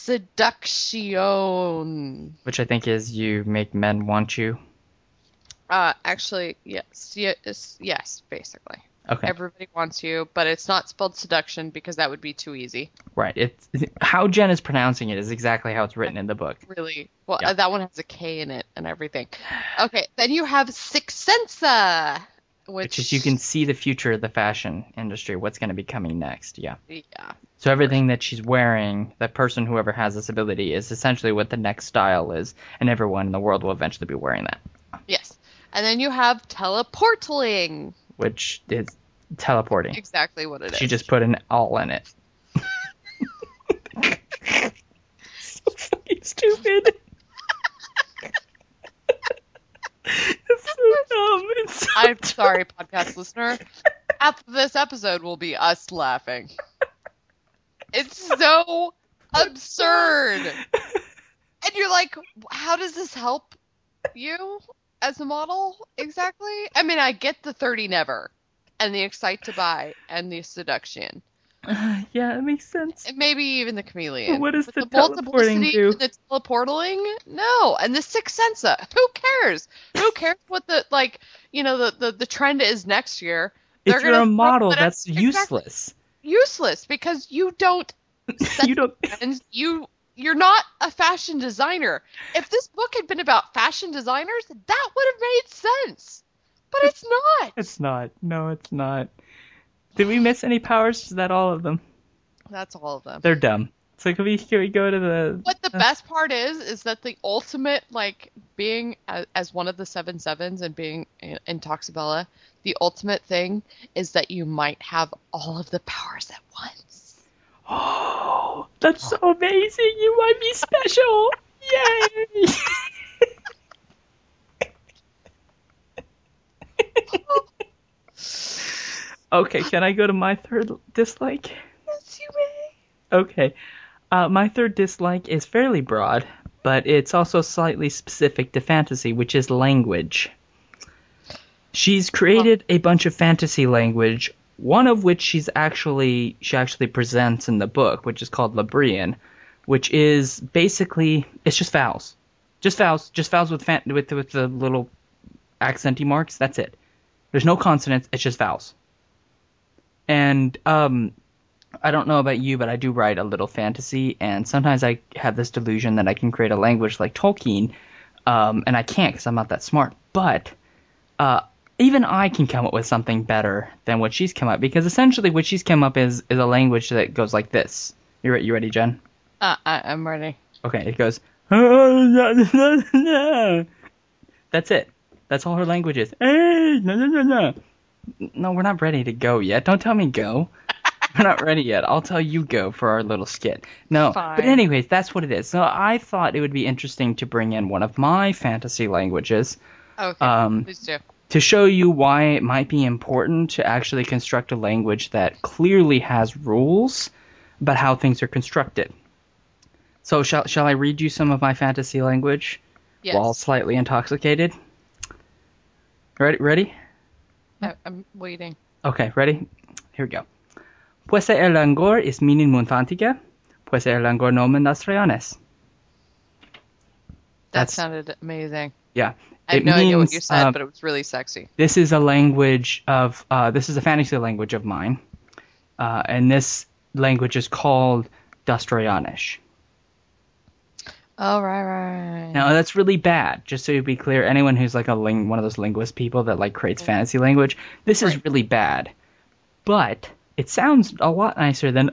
Seduction. Which I think is you make men want you. Actually, yes, basically. Okay. Everybody wants you, but it's not spelled seduction because that would be too easy. Right. It's how Jen is pronouncing it is exactly how it's written in the book. Really? Well, Yeah. that one has a K in it and everything. Okay, then you have Sixth Sense, Which is you can see the future of the fashion industry, what's going to be coming next. Yeah. Yeah. So everything that she's wearing, that person, whoever has this ability, is essentially what the next style is, and everyone in the world will eventually be wearing that, Yes. And then you have teleportling. which is teleporting. Exactly what it is. She just put an all in it. So fucking stupid. It's so dumb. It's so I'm sorry, podcast listener. Half of this episode will be us laughing. It's so absurd. And you're like, how does this help you as a model exactly? I mean, I get the 30 never and the excite to buy and the seduction. Yeah, it makes sense. And maybe even the chameleon. But what does But the teleporting multiplicity do? and the teleportling? No. And the Sixth Sense. Who cares? Who cares what the, like, you know, the trend is next year? They're If you're gonna a throw model, it at- that's Exactly. useless. Useless because you don't set You don't. trends. You're not a fashion designer. If this book had been about fashion designers, that would have made sense. But it's not. It's not. No, it's not. Did we miss any powers? Is that all of them? That's all of them. They're dumb. So can we go to the... What the best part is that the ultimate, like, being as one of the 7 sevens and being in Toxabella, the ultimate thing is that you might have all of the powers at once. Oh, that's so amazing. You might be special. Yay. Okay, can I go to my third dislike? Yes, you may. Okay. My third dislike is fairly broad, but it's also slightly specific to fantasy, which is language. She's created a bunch of fantasy language, one of which she actually presents in the book, which is called Labrian, which is basically, it's just vowels. Just vowels with the little accenty marks, that's it. There's no consonants, it's just vowels. And I don't know about you, but I do write a little fantasy, and sometimes I have this delusion that I can create a language like Tolkien, and I can't because I'm not that smart. But even I can come up with something better than what she's come up, because essentially what she's come up is a language that goes like this. You ready, Jen? I'm ready. Okay, it goes... That's it. That's all her language is. No, we're not ready to go yet. Don't tell me go. We're not ready yet. I'll tell you go for our little skit. No, Fine. But anyways, that's what it is. So I thought it would be interesting to bring in one of my fantasy languages Okay, please do. to show you why it might be important to actually construct a language that clearly has rules about how things are constructed. So shall I read you some of my fantasy language Yes. while slightly intoxicated? Ready? I'm waiting. Okay, ready? Here we go. Puese el langor is minin munfantica, puese el langor nomen las reanes. That sounded amazing. Yeah. I have It no idea what means, you said, but it was really sexy. This is a language of, this is a fantasy language of mine, and this language is called Dastroyanish. Oh, right. Now, that's really bad, just so you be clear. Anyone who's like one of those linguist people that like creates fantasy language, this is really bad. But it sounds a lot nicer than...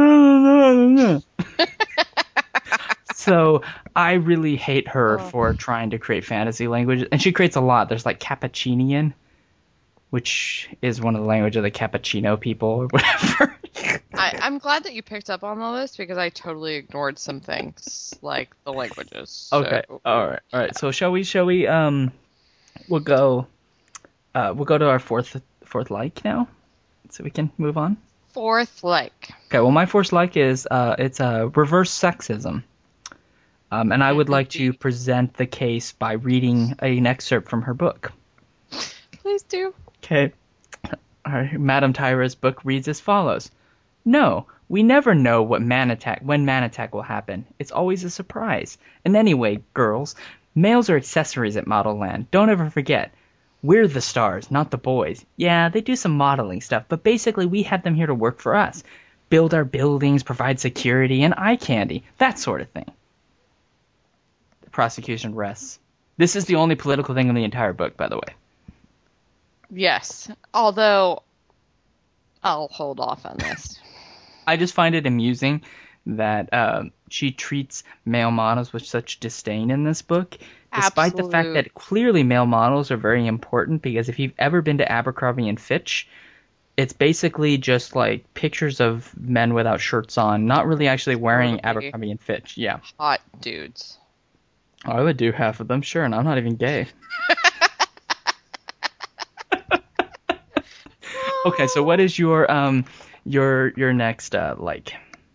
So I really hate her for trying to create fantasy languages. And she creates a lot. There's like Cappuccinian, which is one of the language of the cappuccino people or whatever. I'm glad that you picked up on all this because I totally ignored some things like the languages. Okay. So. All right. So shall we we'll go to our fourth like now, so we can move on. Fourth like. Okay. Well, my fourth like is it's reverse sexism. And I would like to present the case by reading an excerpt from her book. Please do. Okay. Madame Tyra's book reads as follows. No, we never know when man attack will happen. It's always a surprise. And anyway, girls, males are accessories at Model Land. Don't ever forget. We're the stars, not the boys. Yeah, they do some modeling stuff, but basically we have them here to work for us. Build our buildings, provide security, and eye candy. That sort of thing. The prosecution rests. This is the only political thing in the entire book, by the way. Yes, although I'll hold off on this. I just find it amusing that she treats male models with such disdain in this book, despite the fact that clearly male models are very important, because if you've ever been to Abercrombie and Fitch, it's basically just like pictures of men without shirts on, not really actually wearing Abercrombie and Fitch. Yeah. Hot dudes. Oh, I would do half of them, sure, and I'm not even gay. Okay, so what is your next like?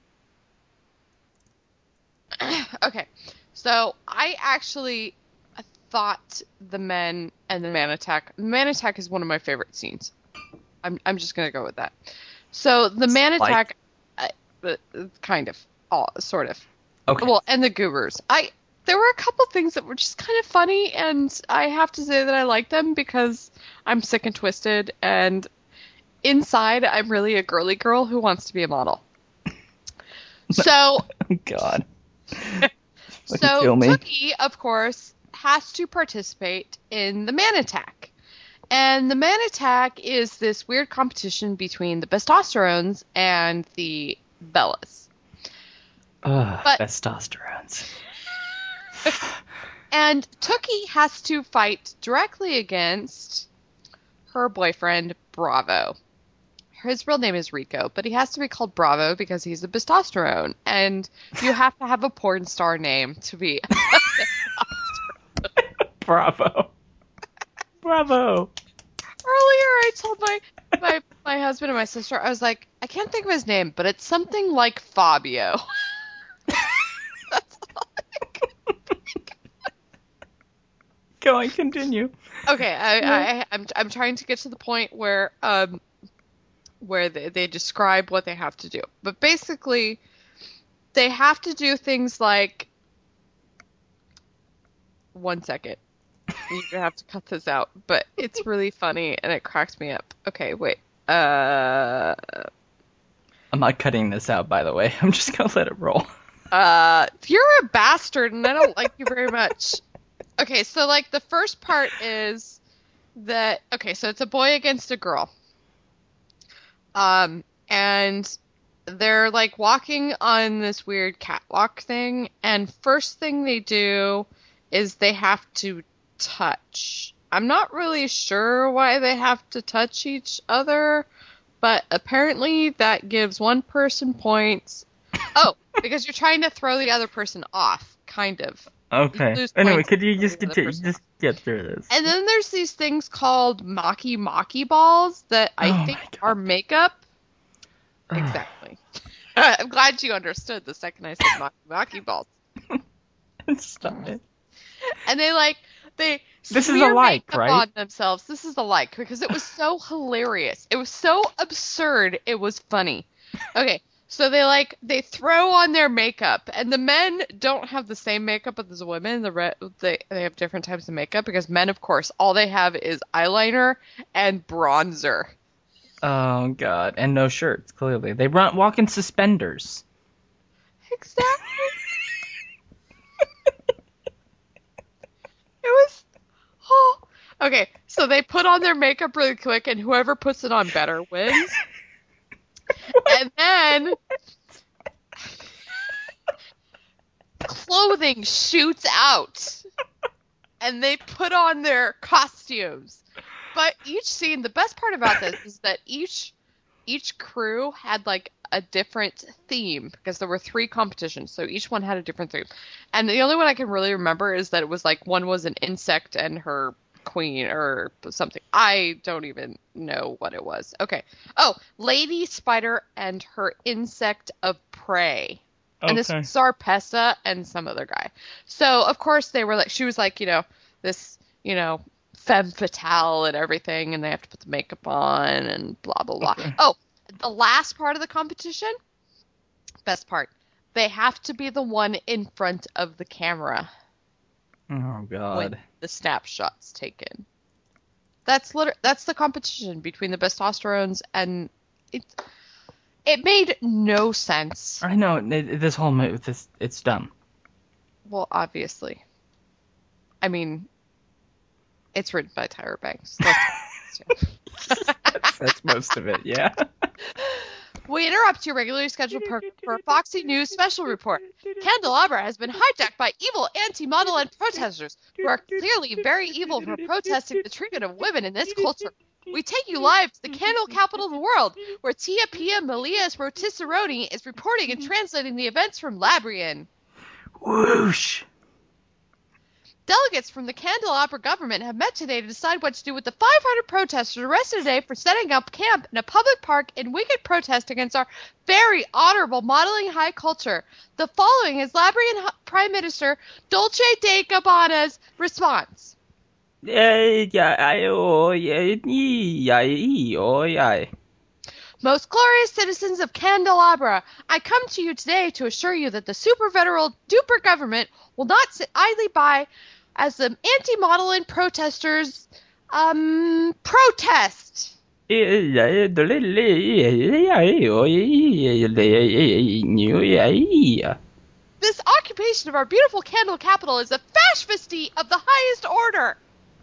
Okay, so I actually thought the men and the man attack. The man attack is one of my favorite scenes. I'm just gonna go with that. So the man attack, kind of, sort of. Okay. Well, and the goobers. There were a couple things that were just kind of funny, and I have to say that I like them because I'm sick and twisted, and inside I'm really a girly girl who wants to be a model. So. Oh God. So Tookie, of course, has to participate in the man attack. And the man attack is this weird competition between the Bestosterones and the Bellas. Bestosterones. And Tookie has to fight directly against her boyfriend, Bravo. His real name is Rico, but he has to be called Bravo because he's a Bestosterone. And you have to have a porn star name to be a Bravo. Bravo. Earlier, I told my husband and my sister, I was like, I can't think of his name, but it's something like Fabio. That's all I can think of. Go on, continue. Okay, I'm trying to get to the point where they describe what they have to do. But basically, they have to do things like... One second. You're going to have to cut this out. But it's really funny, and it cracks me up. Okay, wait. I'm not cutting this out, by the way. I'm just going to let it roll. You're a bastard, and I don't like you very much. Okay, so, like, the first part is that... Okay, so it's a boy against a girl. And they're like walking on this weird catwalk thing, and first thing they do is they have to touch. I'm not really sure why they have to touch each other, but apparently that gives one person points. Oh, because you're trying to throw the other person off, kind of. Okay. Anyway, could you just get through this? And then there's these things called Maki balls that I think are makeup. Exactly. I'm glad you understood the second I said Maki balls. Stop it. And they this is a like, makeup right? On themselves. This is a like because it was so hilarious. It was so absurd. It was funny. Okay. So they throw on their makeup, and the men don't have the same makeup as the women. They have different types of makeup because men, of course, all they have is eyeliner and bronzer. Oh God, and no shirts. Clearly, they walk in suspenders. Exactly. It was. Oh. Okay, so they put on their makeup really quick, and whoever puts it on better wins. And then clothing shoots out and they put on their costumes. But each scene, the best part about this is that each crew had like a different theme because there were 3 competitions. So each one had a different theme. And the only one I can really remember is that it was like one was an insect and her queen or something. I don't even know what it was. Okay. Oh, Lady Spider and her insect of prey. Okay. And this was Zarpessa and some other guy. So, of course, they were like, she was like, this, femme fatale and everything, and they have to put the makeup on and blah, blah, blah. Okay. Oh, the last part of the competition, best part, they have to be the one in front of the camera. Oh, God. When the snapshot's taken. That's the competition between the Bestosterones, and it made no sense. I know, this whole movie, it's dumb. Well, obviously. I mean, it's written by Tyra Banks. That's most of it, yeah. We interrupt your regularly scheduled program for a Foxy News special report. Candelabra has been hijacked by evil anti-Model N protesters who are clearly very evil for protesting the treatment of women in this culture. We take you live to the candle capital of the world, where Tia Pia Melias Roticeroni is reporting and translating the events from Labrian. Whoosh! Delegates from the Candelabra government have met today to decide what to do with the 500 protesters arrested today for setting up camp in a public park in wicked protest against our very honorable modeling high culture. The following is Labrian Prime Minister Dolce de Gabbana's response. Most glorious citizens of Candelabra, I come to you today to assure you that the super federal duper government will not sit idly by as the anti-modeling protesters protest. This occupation of our beautiful candle capital is a fascisty of the highest order.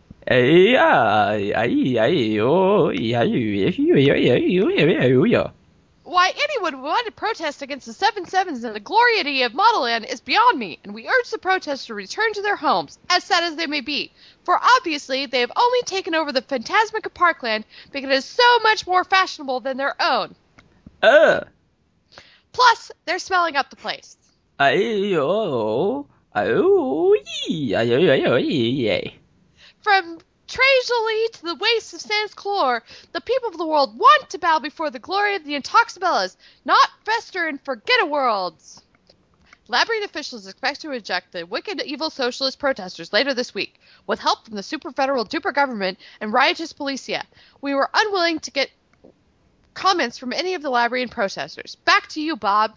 Why anyone would want to protest against the 7/7s and the gloriety of Model N is beyond me, and we urge the protesters to return to their homes, as sad as they may be. For obviously, they have only taken over the Phantasmica Parkland because it is so much more fashionable than their own. Plus, they're smelling up the place. From Trajoli to the wastes of Sans Clore, the people of the world want to bow before the glory of the Intoxibellas, not fester and forget-a-worlds. Labyrinth officials expect to eject the wicked, evil socialist protesters later this week, with help from the super federal duper government and riotous policia. We were unwilling to get comments from any of the Labyrinth protesters. Back to you, Bob.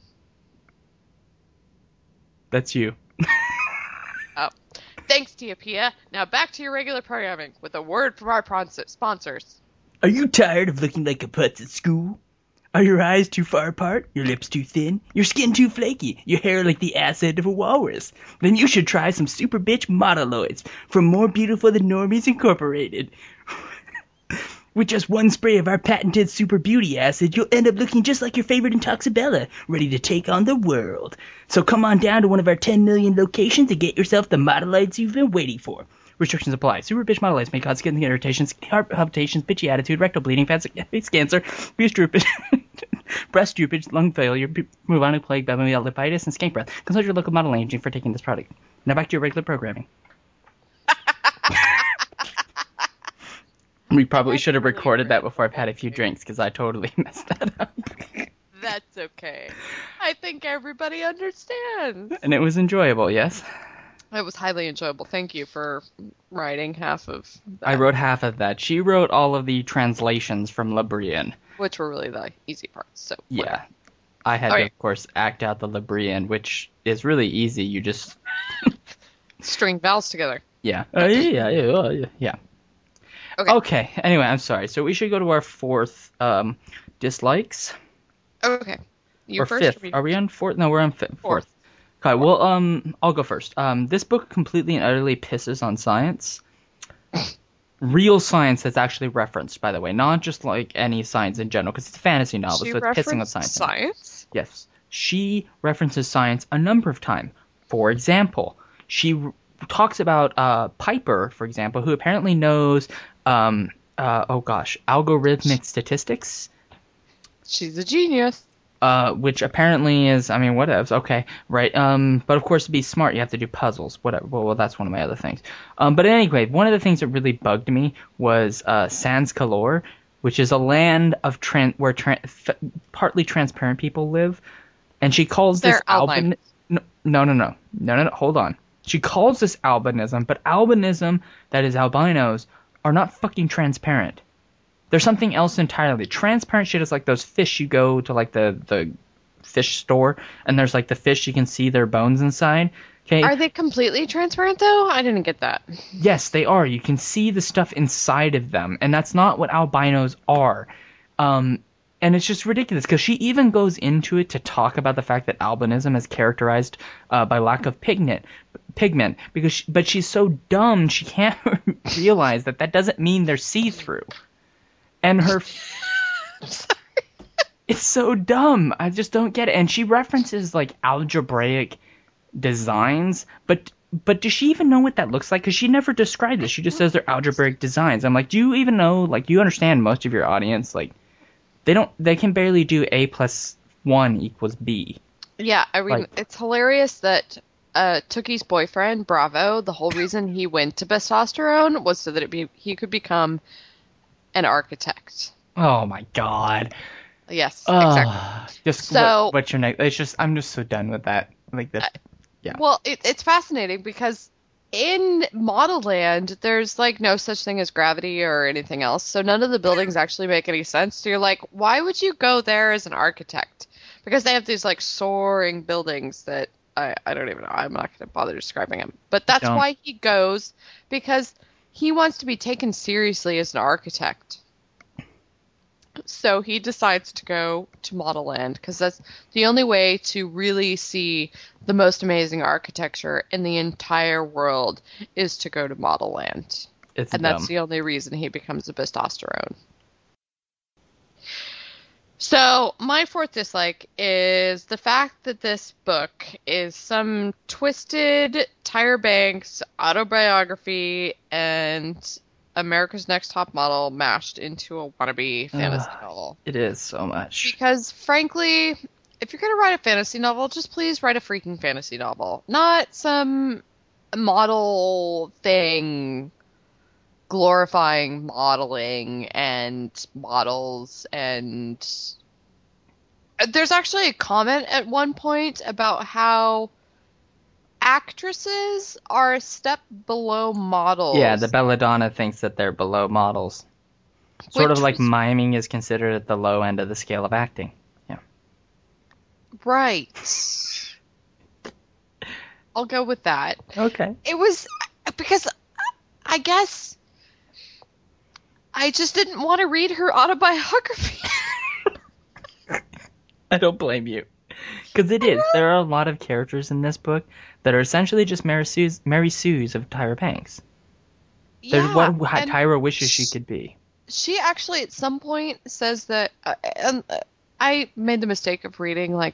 That's you. Oh. Thanks, Tia Pia. Now back to your regular programming with a word from our sponsors. Are you tired of looking like a putz at school? Are your eyes too far apart? Your lips too thin? Your skin too flaky? Your hair like the ass end of a walrus? Then you should try some Super Bitch Modeloids from More Beautiful Than Normies Incorporated. With just one spray of our patented Super Beauty Acid, you'll end up looking just like your favorite Intoxibella, ready to take on the world. So come on down to one of our 10 million locations and get yourself the Modelites you've been waiting for. Restrictions apply. Super Bitch Modelites may cause skin irritations, heart palpitations, bitchy attitude, rectal bleeding, face cancer, breast droopage, lung failure, bubonic plague, babylonitis, and skank breath. Consult your local model agent for taking this product. Now back to your regular programming. We probably should have recorded that before I've had a few drinks, because I totally messed that up. That's okay. I think everybody understands. And it was enjoyable, yes? It was highly enjoyable. Thank you for writing half of that. I wrote half of that. She wrote all of the translations from Labrian. Which were really the easy parts. So yeah. I had to, of course, act out the Labrian, which is really easy. You just... string vowels together. Yeah. Yeah. Okay. Anyway, I'm sorry. So we should go to our fourth dislikes. Okay. You or first? Fifth. Are we on fourth? No, we're on fourth. Okay. Well, I'll go first. This book completely and utterly pisses on science. Real science that's actually referenced, by the way, not just like any science in general, because it's a fantasy novel, so it's pissing on science. Science? Yes. She references science a number of times. For example, she talks about Piper, for example, who apparently knows algorithmic statistics. She's a genius. Which apparently is, I mean, whatever. Okay, right. But of course, to be smart, you have to do puzzles. Whatever. Well, that's one of my other things. But anyway, one of the things that really bugged me was Sans Clore, which is a land of where partly transparent people live, and she calls this albinism. No. Hold on. She calls this albinism, but albinism that is albinos are not fucking transparent. There's something else entirely. Transparent shit is like those fish you go to like the fish store, and there's like the fish you can see their bones inside. Okay. Are they completely transparent, though? I didn't get that. Yes, they are. You can see the stuff inside of them, and that's not what albinos are. And it's just ridiculous, because she even goes into it to talk about the fact that albinism is characterized by lack of pigment, but she's so dumb she can't realize that doesn't mean they're see-through. And her... It's so dumb. I just don't get it. And she references, like, algebraic designs, but does she even know what that looks like? Because she never described it. She just says they're algebraic designs. I'm like, do you even know, like, do you understand most of your audience? Like, they can barely do A plus 1 equals B. Yeah, I mean, it's hilarious that Tookie's boyfriend, Bravo, the whole reason he went to Bestosterone was so that he could become an architect. Oh my god. Yes, exactly. Just so, what's your next? It's just I'm just so done with that. Like this. Yeah. Well, it's fascinating because in Model Land, there's like no such thing as gravity or anything else, so none of the buildings actually make any sense. So you're like, why would you go there as an architect? Because they have these like soaring buildings that I don't even know. I'm not going to bother describing them. But that's why he goes, because he wants to be taken seriously as an architect. So he decides to go to Model Land because that's the only way to really see the most amazing architecture in the entire world is to go to Model Land. That's the only reason he becomes a Bestosterone. So my fourth dislike is the fact that this book is some twisted Tyra Banks autobiography and America's Next Top Model mashed into a wannabe fantasy novel. It is so much. Because, frankly, if you're going to write a fantasy novel, just please write a freaking fantasy novel. Not some model thing glorifying modeling and models. And there's actually a comment at one point about how actresses are a step below models. Yeah, the belladonna thinks that they're below models. Sort of like miming is considered at the low end of the scale of acting. Yeah. Right. I'll go with that. Okay. It was because I guess I just didn't want to read her autobiography. I don't blame you. Because it is. There are a lot of characters in this book that are essentially just Mary Sues of Tyra Banks. There's what Tyra wishes she could be. She actually at some point says that I made the mistake of reading like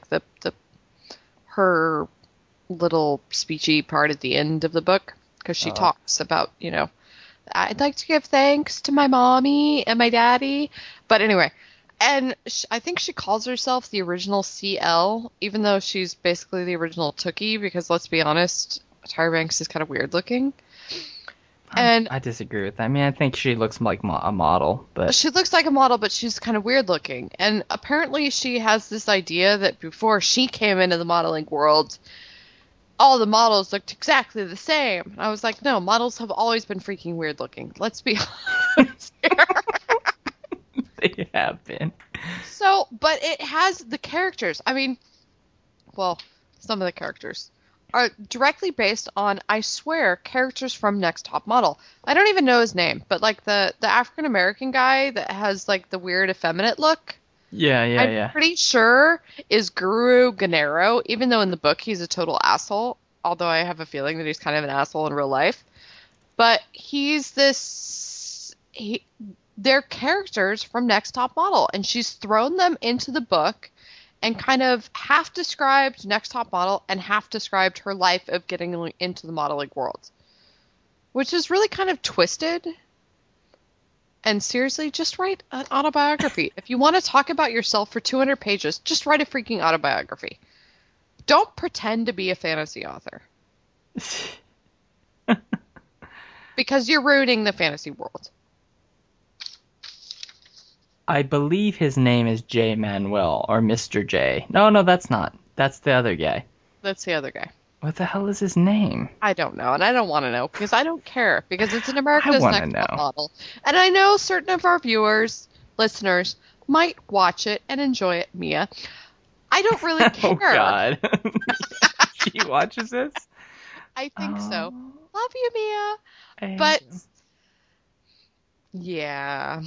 her little speechy part at the end of the book because she talks about, you know, I'd like to give thanks to my mommy and my daddy. But anyway, and I think she calls herself the original CL, even though she's basically the original Tookie, because let's be honest, Tyra Banks is kind of weird looking. And I disagree with that. I mean, I think she looks like a model, but she looks like a model, but she's kind of weird looking. And apparently she has this idea that before she came into the modeling world, all the models looked exactly the same. And I was like, no, models have always been freaking weird looking. Let's be honest here. They have been. So, but it has the characters. I mean, well, some of the characters are directly based on, I swear, characters from Next Top Model. I don't even know his name, but like the African American guy that has like the weird effeminate look. Yeah. I'm pretty sure is Guru Gennaro, even though in the book he's a total asshole. Although I have a feeling that he's kind of an asshole in real life. But he's they're characters from Next Top Model, and she's thrown them into the book and kind of half described Next Top Model and half described her life of getting into the modeling world, which is really kind of twisted. And seriously, just write an autobiography. If you want to talk about yourself for 200 pages, just write a freaking autobiography. Don't pretend to be a fantasy author. Because you're ruining the fantasy world. I believe his name is J. Manuel, or Mr. J. No, that's not. That's the other guy. That's the other guy. What the hell is his name? I don't know, and I don't want to know, because I don't care, because it's an America's Next Top Model. And I know certain of our viewers, listeners, might watch it and enjoy it, Mia. I don't really care. Oh, God. She watches this? I think so. Oh. Love you, Mia. But yeah,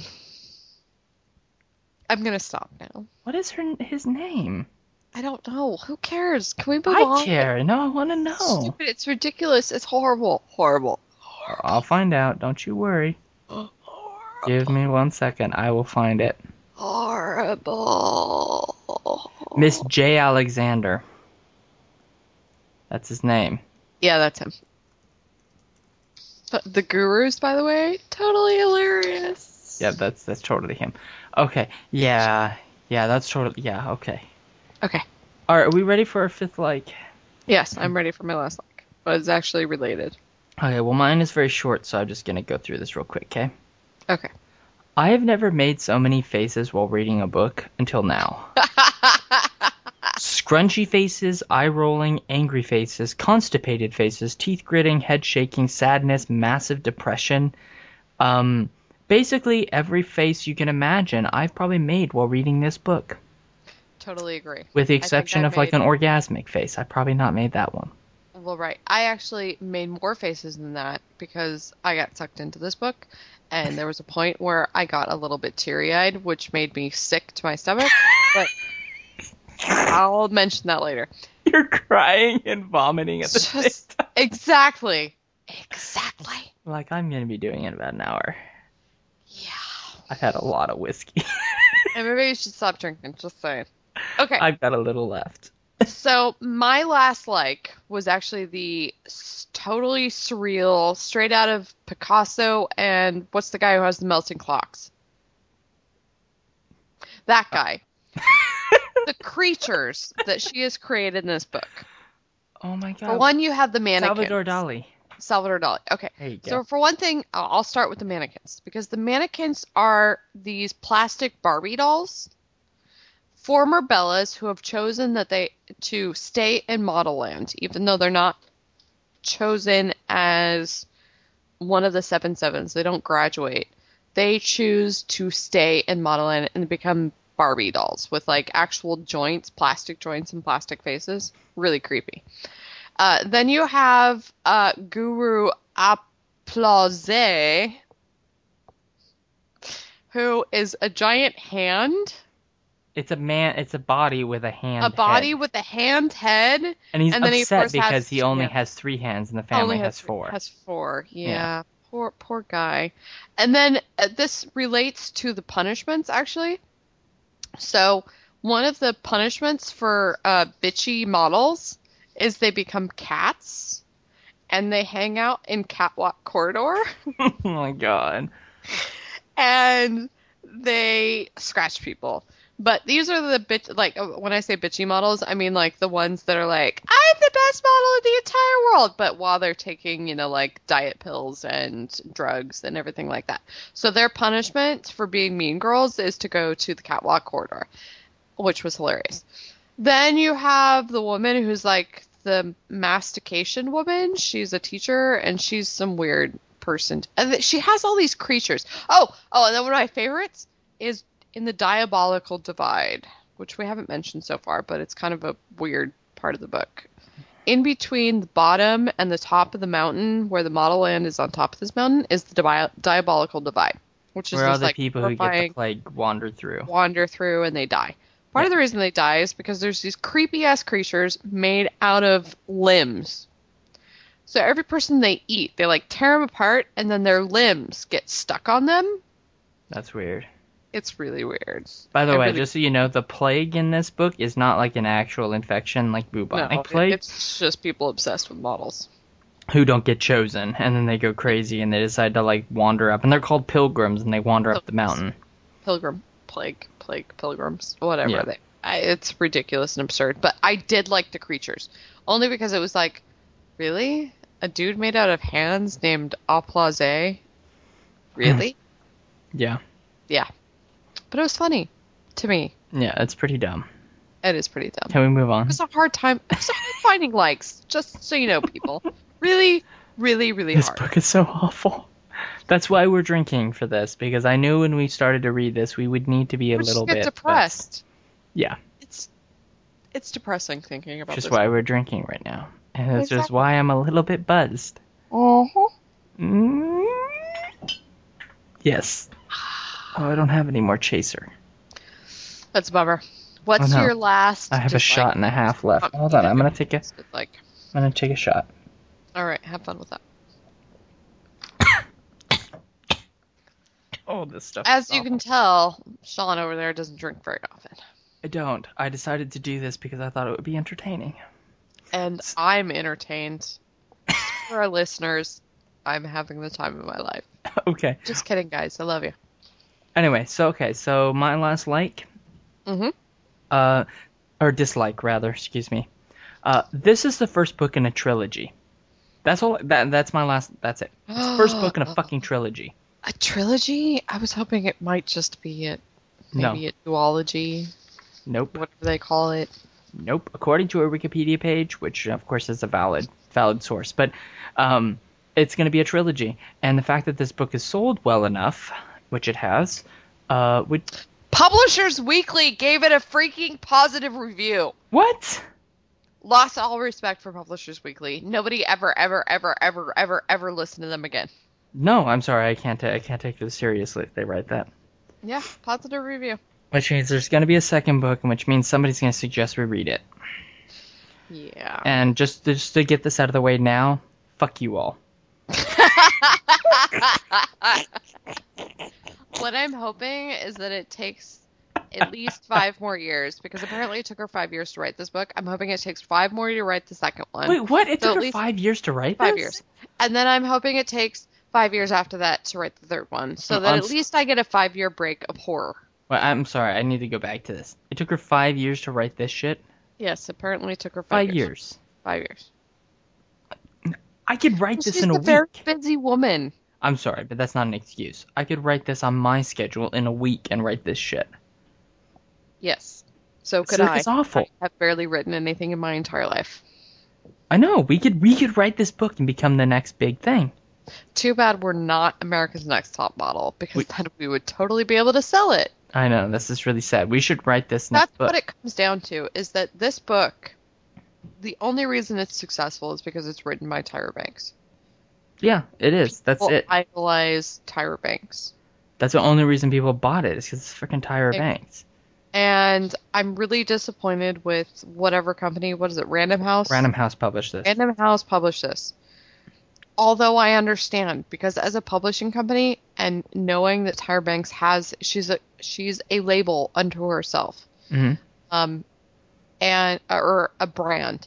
I'm gonna stop now. What is his name? I don't know. Who cares? Can we move I on? care. No, I want to know. Stupid. It's ridiculous. It's horrible. Horrible. I'll find out. Don't you worry. Give me 1 second. I will find it. Horrible. Miss J. Alexander. That's his name. Yeah, that's him. But the Gurus, by the way, totally hilarious. Yeah, that's totally him. Okay. Yeah, that's totally. Yeah. Okay. Okay. All right. Are we ready for our fifth like? Yes, I'm ready for my last like. But it's actually related. Okay. Well, mine is very short, so I'm just gonna go through this real quick. Okay. Okay. I have never made so many faces while reading a book until now. Scrunchy faces, eye-rolling, angry faces, constipated faces, teeth-gritting, head-shaking, sadness, massive depression. Basically, every face you can imagine I've probably made while reading this book. Totally agree. With the exception of like an orgasmic face. I probably not made that one. Well, right. I actually made more faces than that because I got sucked into this book. And there was a point where I got a little bit teary-eyed, which made me sick to my stomach. But I'll mention that later. You're crying and vomiting at the same time. Exactly. Like, I'm going to be doing it in about an hour. Yeah. I've had a lot of whiskey. And maybe you should stop drinking, just saying. Okay. I've got a little left. So my last like was actually the totally surreal, straight out of Picasso and what's the guy who has the melting clocks? That guy. The creatures that she has created in this book. Oh my god. For one, you have the mannequins. Salvador Dali. Okay. There you go. So for one thing, I'll start with the mannequins because the mannequins are these plastic Barbie dolls. Former Bellas who have chosen to stay in Model Land, even though they're not chosen as one of the 7 sevens. They don't graduate. They choose to stay in Model Land and become Barbie dolls with like actual joints, plastic joints and plastic faces. Really creepy. Then you have Guru Applause, who is a giant hand. It's a body with a hand. A body with a hand head. And he's upset he because he only has 3 hands and the family has 4. Has 4, yeah. Poor guy. And then this relates to the punishments, actually. So one of the punishments for bitchy models is they become cats. And they hang out in catwalk corridor. Oh my god. And they scratch people. But these are the like when I say bitchy models, I mean like the ones that are like, I'm the best model in the entire world, but while they're taking, like diet pills and drugs and everything like that. So their punishment for being mean girls is to go to the catwalk corridor, which was hilarious. Then you have the woman who's like the mastication woman. She's a teacher and she's some weird person. And she has all these creatures. Oh, and then one of my favorites is in the Diabolical Divide, which we haven't mentioned so far, but it's kind of a weird part of the book. In between the bottom and the top of the mountain, where the Model Land is on top of this mountain, is the Diabolical Divide, which is where all just the like people who get the plague wander through and they die. Part of the reason they die is because there's these creepy ass creatures made out of limbs. So every person they eat, they like tear them apart, and then their limbs get stuck on them. That's weird. It's really weird. By the way, just so you know, the plague in this book is not like an actual infection like bubonic plague. It's just people obsessed with models. Who don't get chosen, and then they go crazy, and they decide to like wander up. And they're called pilgrims, and they wander up the mountain. Pilgrims, whatever. Yeah. It's ridiculous and absurd. But I did like the creatures. Only because it was like, really? A dude made out of hands named Applause? Really? Yeah. Yeah. But it was funny to me. Yeah, it's pretty dumb. It is pretty dumb. Can we move on? It was a hard time. It was hard finding likes, just so you know, people. Really, really, really hard. This book is so awful. That's why we're drinking for this, because I knew when we started to read this, we would need to be a little bit depressed. Yeah. It's depressing thinking about this. Just why we're drinking right now. And that's just Exactly. why I'm a little bit buzzed. Uh-huh. Mm. Yes. Oh, I don't have any more chaser. That's a bummer. What's Oh, no. your last? I have a dislike? shot and a half left. Hold on, I'm gonna take a Dislike. shot. All right, have fun with that. Oh, this stuff. As is you awful. can tell, Sean over there doesn't drink very often, I don't. I decided to do this because I thought it would be entertaining. and I'm entertained. For our listeners, I'm having the time of my life. Okay. Just kidding, guys. I love you. Anyway, so my last like, Mm-hmm. or dislike rather, excuse me. This is the first book in a trilogy. That's all. That's my last. That's it. It's the first book in a fucking trilogy. A trilogy? I was hoping it might just be a maybe a duology, Nope. whatever they call it. Nope. According to a Wikipedia page, which of course is a valid source, but it's going to be a trilogy. And the fact that this book is sold well enough, which it has, would Publishers Weekly gave it a freaking positive review. what? Lost all respect for Publishers Weekly. Nobody ever listen to them again. No, I'm sorry. I can't take it seriously if they write that. Yeah, positive review. Which means there's going to be a second book, and which means somebody's going to suggest we read it. Yeah. And just to get this out of the way now, fuck you all. What I'm hoping is that it takes at least 5 more years, because apparently it took her 5 years to write this book. I'm hoping it takes 5 more to write the second one. Wait, what? It So took at her least 5 years to write 5 this? years. And then I'm hoping it takes 5 years after that to write the third one, so No, that I'm at least I get a 5-year break of horror. Well, I'm sorry. I need to go back to this. It took her 5 years to write this shit? Yes, apparently it took her 5 years. 5 years. I could write this She's in a a very week. busy woman. I'm sorry, but that's not an excuse. I could write this on my schedule in a week and write this shit. Yes. So could So I. it's awful. I have barely written anything in my entire life. I know. We could write this book and become the next big thing. Too bad we're not America's Next Top Model, because then we would totally be able to sell it. I know. This is really sad. We should write this That's next book. what it comes down to, is that this book, the only reason it's successful is because it's written by Tyra Banks. Yeah, it is. That's People it. idolize Tyra Banks. That's the only reason people bought it, is because it's freaking Tyra Banks. And I'm really disappointed with whatever company, what is it, Random House? Random House published this. Random House published this. Although I understand, because as a publishing company, and knowing that Tyra Banks she's a label unto herself, Mm-hmm. or a brand.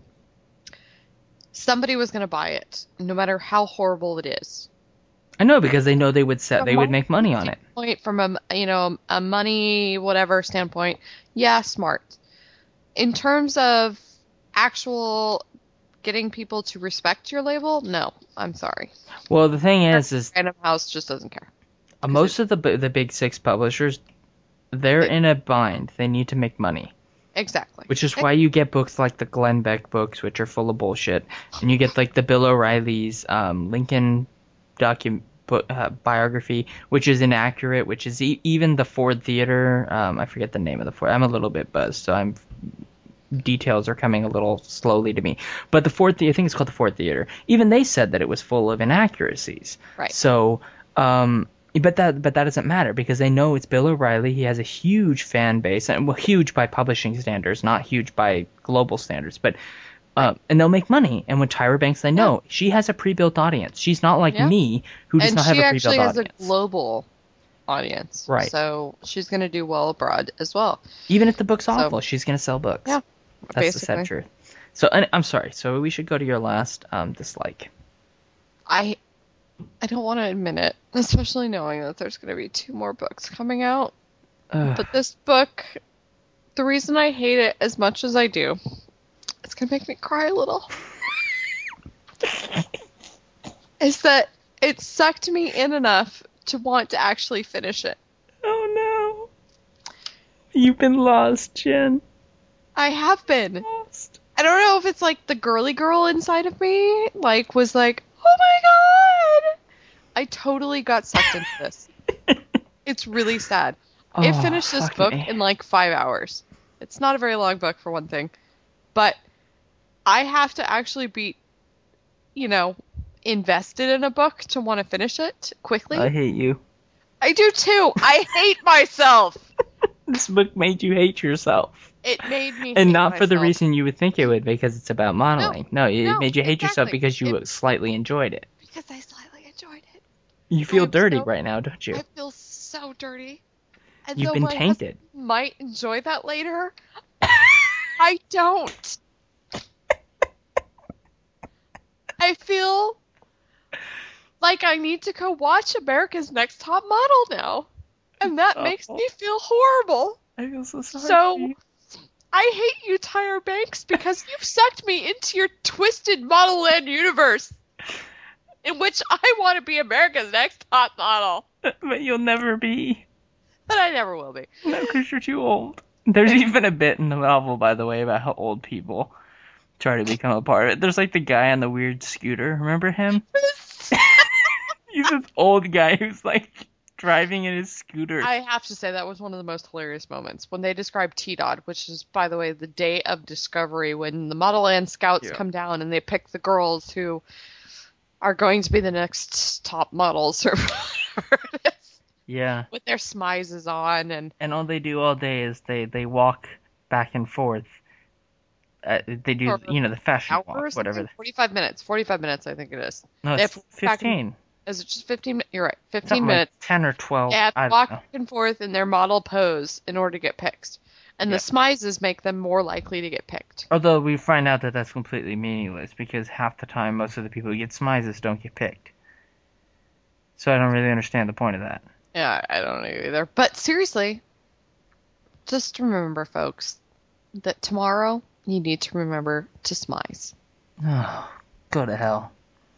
Somebody was going to buy it, no matter how horrible it is. I know, because they know they would make money on it. From a money whatever standpoint, yeah, smart. In terms of actual getting people to respect your label, no, I'm sorry. Well, the thing is Random House just doesn't care. Most of the big 6 publishers, they're in a bind. They need to make money. Exactly. Which is why you get books like the Glenn Beck books, which are full of bullshit, and you get like the Bill O'Reilly's Lincoln biography, which is inaccurate. Which is even the Ford Theater. I forget the name of the Ford. I'm a little bit buzzed, so details are coming a little slowly to me. But the Ford, I think it's called the Ford Theater. Even they said that it was full of inaccuracies. Right. So, but that doesn't matter, because they know it's Bill O'Reilly. He has a huge fan base, and huge by publishing standards, not huge by global standards. But and they'll make money. And with Tyra Banks, they know she has a pre-built audience. She's not like me, who does not have a pre-built audience. And she actually has a global audience. Right. So she's going to do well abroad as well. Even if the book's awful, she's going to sell books. Yeah. That's basically the sad truth. So I'm sorry. So we should go to your last dislike. I don't want to admit it, especially knowing that there's going to be 2 more books coming out. But this book, the reason I hate it as much as I do, it's going to make me cry a little, is that it sucked me in enough to want to actually finish it. Oh no. You've been lost, Jen. I have been. Lost. I don't know if it's like the girly girl inside of me, was like, oh my god! I totally got sucked into this. It's really sad. I finished this book in 5 hours. It's not a very long book, for one thing. But I have to actually be, invested in a book to want to finish it quickly. I hate you. I do too. I hate myself. This book made you hate yourself. It made me And hate not for the myself. reason you would think it would, because it's about modeling. No, it no, made you hate yourself exactly. because you slightly enjoyed it. Because I slightly enjoyed it. You feel I'm dirty so- right now, don't you? I feel so dirty. And You've though been my tainted. husband might enjoy that later, I don't. I feel like I need to go watch America's Next Top Model now. And that makes me feel horrible. I feel so sorry. So, I hate you, Tyra Banks, because you've sucked me into your twisted Model Land universe, in which I want to be America's Next Top Model. But you'll never be. But I never will be. No, because you're too old. There's even a bit in the novel, by the way, about how old people try to become a part of it. There's like the guy on the weird scooter. Remember him? He's this old guy who's like driving in his scooter. I have to say that was one of the most hilarious moments when they described T-Dot, which is, by the way, the day of discovery when the Model Land scouts come down and they pick the girls who are going to be the next top models or whatever it is. Yeah. With their smizes on and all they do all day is they walk back and forth. They do, the fashion walk, whatever. 45 minutes. 45 minutes, I think it is. No, They it's have to walk 15. Is it just 15? You're right. 15 Something minutes. like 10 or 12. They have I to don't walk know. back and forth in their model pose in order to get picked. And the smizes make them more likely to get picked. Although we find out that that's completely meaningless because half the time most of the people who get smizes don't get picked. So I don't really understand the point of that. Yeah, I don't know either. But seriously, just remember, folks, that tomorrow you need to remember to smize. Oh, go to hell.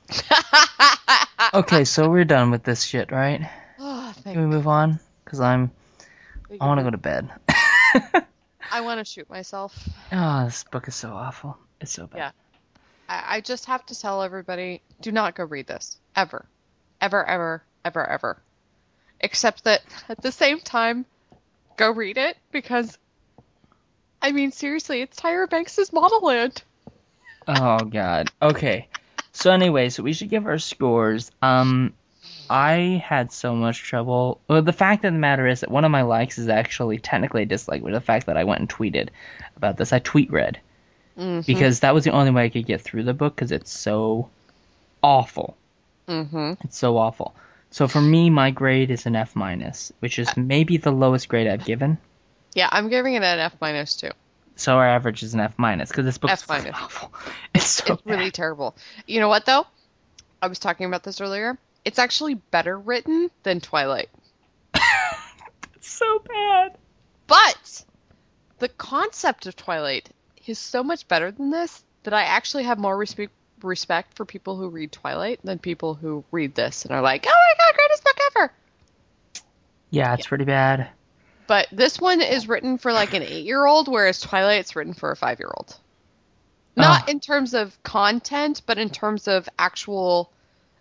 Okay, so we're done with this shit, right? Oh, thank Can we move on? Because I want to go to bed. I want to shoot myself. Oh, this book is so awful. It's so bad. Yeah. I just have to tell everybody, do not go read this. Ever. Ever, ever, ever, ever. Except that, at the same time, go read it, because, I mean, seriously, it's Tyra Banks' Model Land. Oh, God. Okay. So anyways, we should give our scores. I had so much trouble. Well, the fact of the matter is that one of my likes is actually technically a dislike, with the fact that I went and tweeted about this. I tweet read. Mm-hmm. Because that was the only way I could get through the book, because it's so awful. Mm-hmm. It's so awful. So for me, my grade is an F-, which is maybe the lowest grade I've given. Yeah, I'm giving it an F- too. So our average is an F-, because this book is F-. awful. It's so It's really terrible. You know what, though? I was talking about this earlier. It's actually better written than Twilight. It's so bad. But the concept of Twilight is so much better than this that I actually have more respect for people who read Twilight than people who read this and are like, oh my god, greatest book ever. Yeah, it's pretty bad. But this one is written for like an 8-year-old, whereas Twilight's written for a 5-year-old. Not in terms of content, but in terms of actual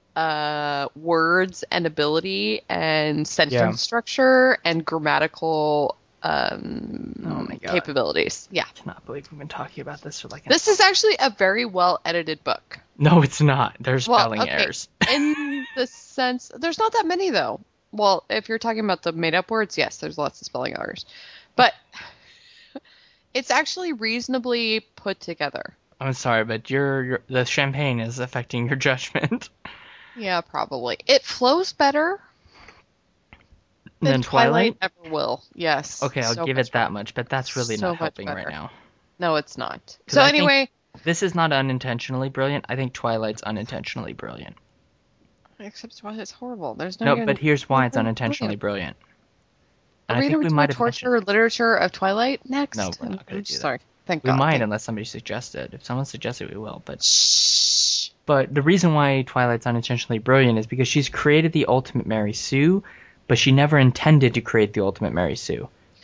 words and ability and sentence structure and grammatical capabilities. Yeah. I cannot believe we've been talking about this for like This is actually a very well edited book. No, it's not. There's spelling errors. In the sense, there's not that many though. Well, if you're talking about the made up words, yes, there's lots of spelling errors. But it's actually reasonably put together. I'm sorry, but the champagne is affecting your judgment. Yeah, probably. It flows better than Twilight ever will. Yes. Okay, I'll give it that much, but that's really not helping right now. No, it's not. So anyway, this is not unintentionally brilliant. I think Twilight's unintentionally brilliant. Except Twilight's horrible. There's no. No, but here's why it's unintentionally brilliant. And Are I we think going we might to have torture literature of Twilight next? No, we're not going to do that. Sorry. Thank we God. might, unless somebody suggests it. If someone suggests it, we will. But But the reason why Twilight's unintentionally brilliant is because she's created the ultimate Mary Sue, but she never intended to create the ultimate Mary Sue.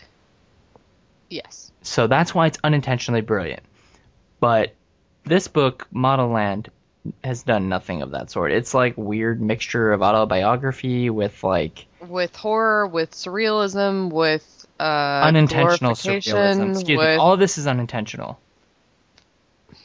Yes. So that's why it's unintentionally brilliant. But this book, Model Land, has done nothing of that sort. It's like weird mixture of autobiography with like... with horror, with surrealism, with unintentional surrealism. Excuse me. All of this is unintentional.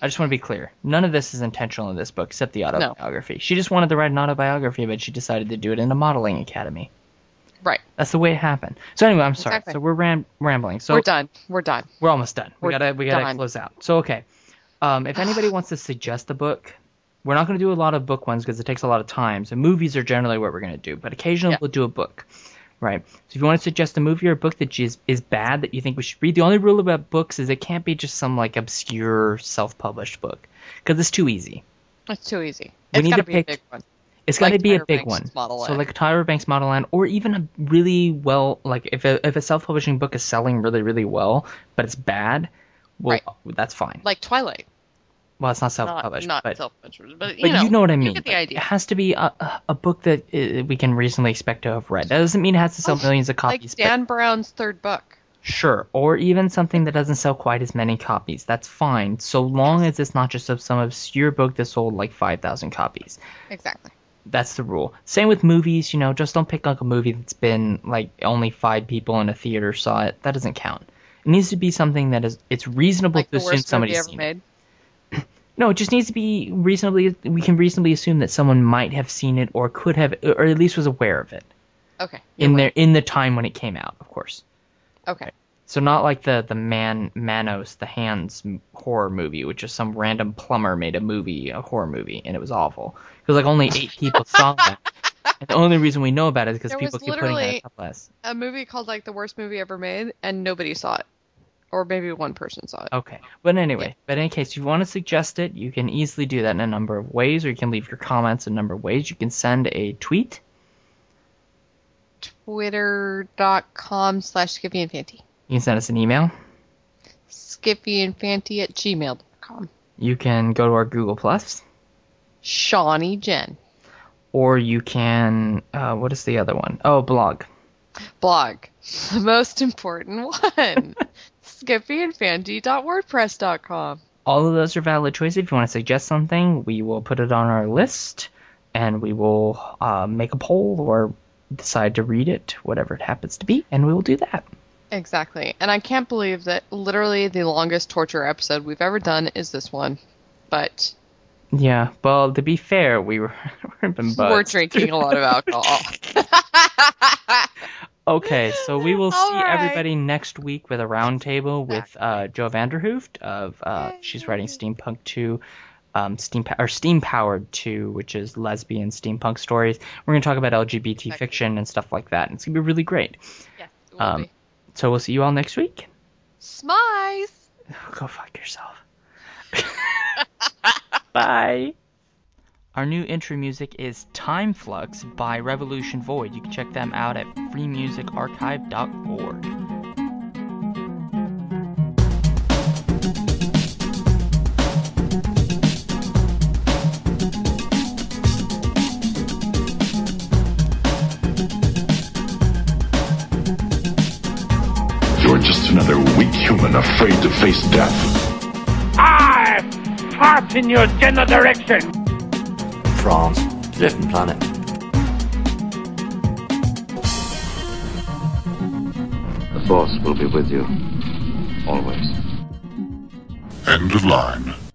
I just want to be clear. None of this is intentional in this book except the autobiography. No. She just wanted to write an autobiography, but she decided to do it in a modeling academy. Right. That's the way it happened. So anyway, I'm sorry. So we're rambling. So we're done. We're done. We're almost done. We gotta close out. So okay. If anybody wants to suggest a book, we're not going to do a lot of book ones because it takes a lot of time. So movies are generally what we're going to do, but occasionally we'll do a book. Right. So if you want to suggest a movie or a book that is bad that you think we should read, the only rule about books is it can't be just some like obscure self-published book because it's too easy. It's too easy. It's got to be a big one. It's got to be a big one. So like Tyra Banks Model N, or even a really well, like if a self-publishing book is selling really, really well, but it's bad, well, that's fine. Like Twilight. Well, it's not self-published. Not self-published, but you know what I mean. You get the idea. It has to be a book that we can reasonably expect to have read. That doesn't mean it has to sell millions of copies. Like Dan Brown's third book. Sure, or even something that doesn't sell quite as many copies. That's fine, so long as it's not just some obscure book that sold like 5,000 copies. Exactly. That's the rule. Same with movies, just don't pick like a movie that's been like only 5 people in a theater saw it. That doesn't count. It needs to be something that it's reasonable to assume somebody's seen it. No, it just needs to be we can reasonably assume that someone might have seen it or could have, or at least was aware of it. Okay. In the time when it came out, of course. Okay. So not like the Manos, the Hands horror movie, which is some random plumber made a horror movie, and it was awful. Because like only 8 people saw that. And the only reason we know about it is because people keep putting it up less. A movie called like The Worst Movie Ever Made, and nobody saw it. Or maybe one person saw it. Okay. But anyway, in any case, if you want to suggest it, you can easily do that in a number of ways, or you can leave your comments in a number of ways. You can send a tweet. Twitter.com/SkippyandFanty. You can send us an email. SkippyandFanty@gmail.com. You can go to our Google+. Shawnee Jen. Or you can, what is the other one? Oh, blog. Blog. The most important one. SkippyandFanty.wordpress.com. All of those are valid choices. If you want to suggest something, we will put it on our list, and we will make a poll or decide to read it, whatever it happens to be, and we will do that. Exactly. And I can't believe that literally the longest torture episode we've ever done is this one. But yeah, well, to be fair, we've been buzzed. We're drinking a lot of alcohol. Okay, so we will see everybody next week with a roundtable with Jo Vanderhooft of she's writing Steampunk 2, Steam Powered 2, which is lesbian steampunk stories. We're going to talk about LGBT fiction and stuff like that, and it's going to be really great. Yes, it will be. So we'll see you all next week. Smize! Go fuck yourself. Bye. Our new intro music is Time Flux by Revolution Void. You can check them out at freemusicarchive.org. You're just another weak human afraid to face death. I fart in your general direction. France, it's a different planet. The Force will be with you, always. End of line.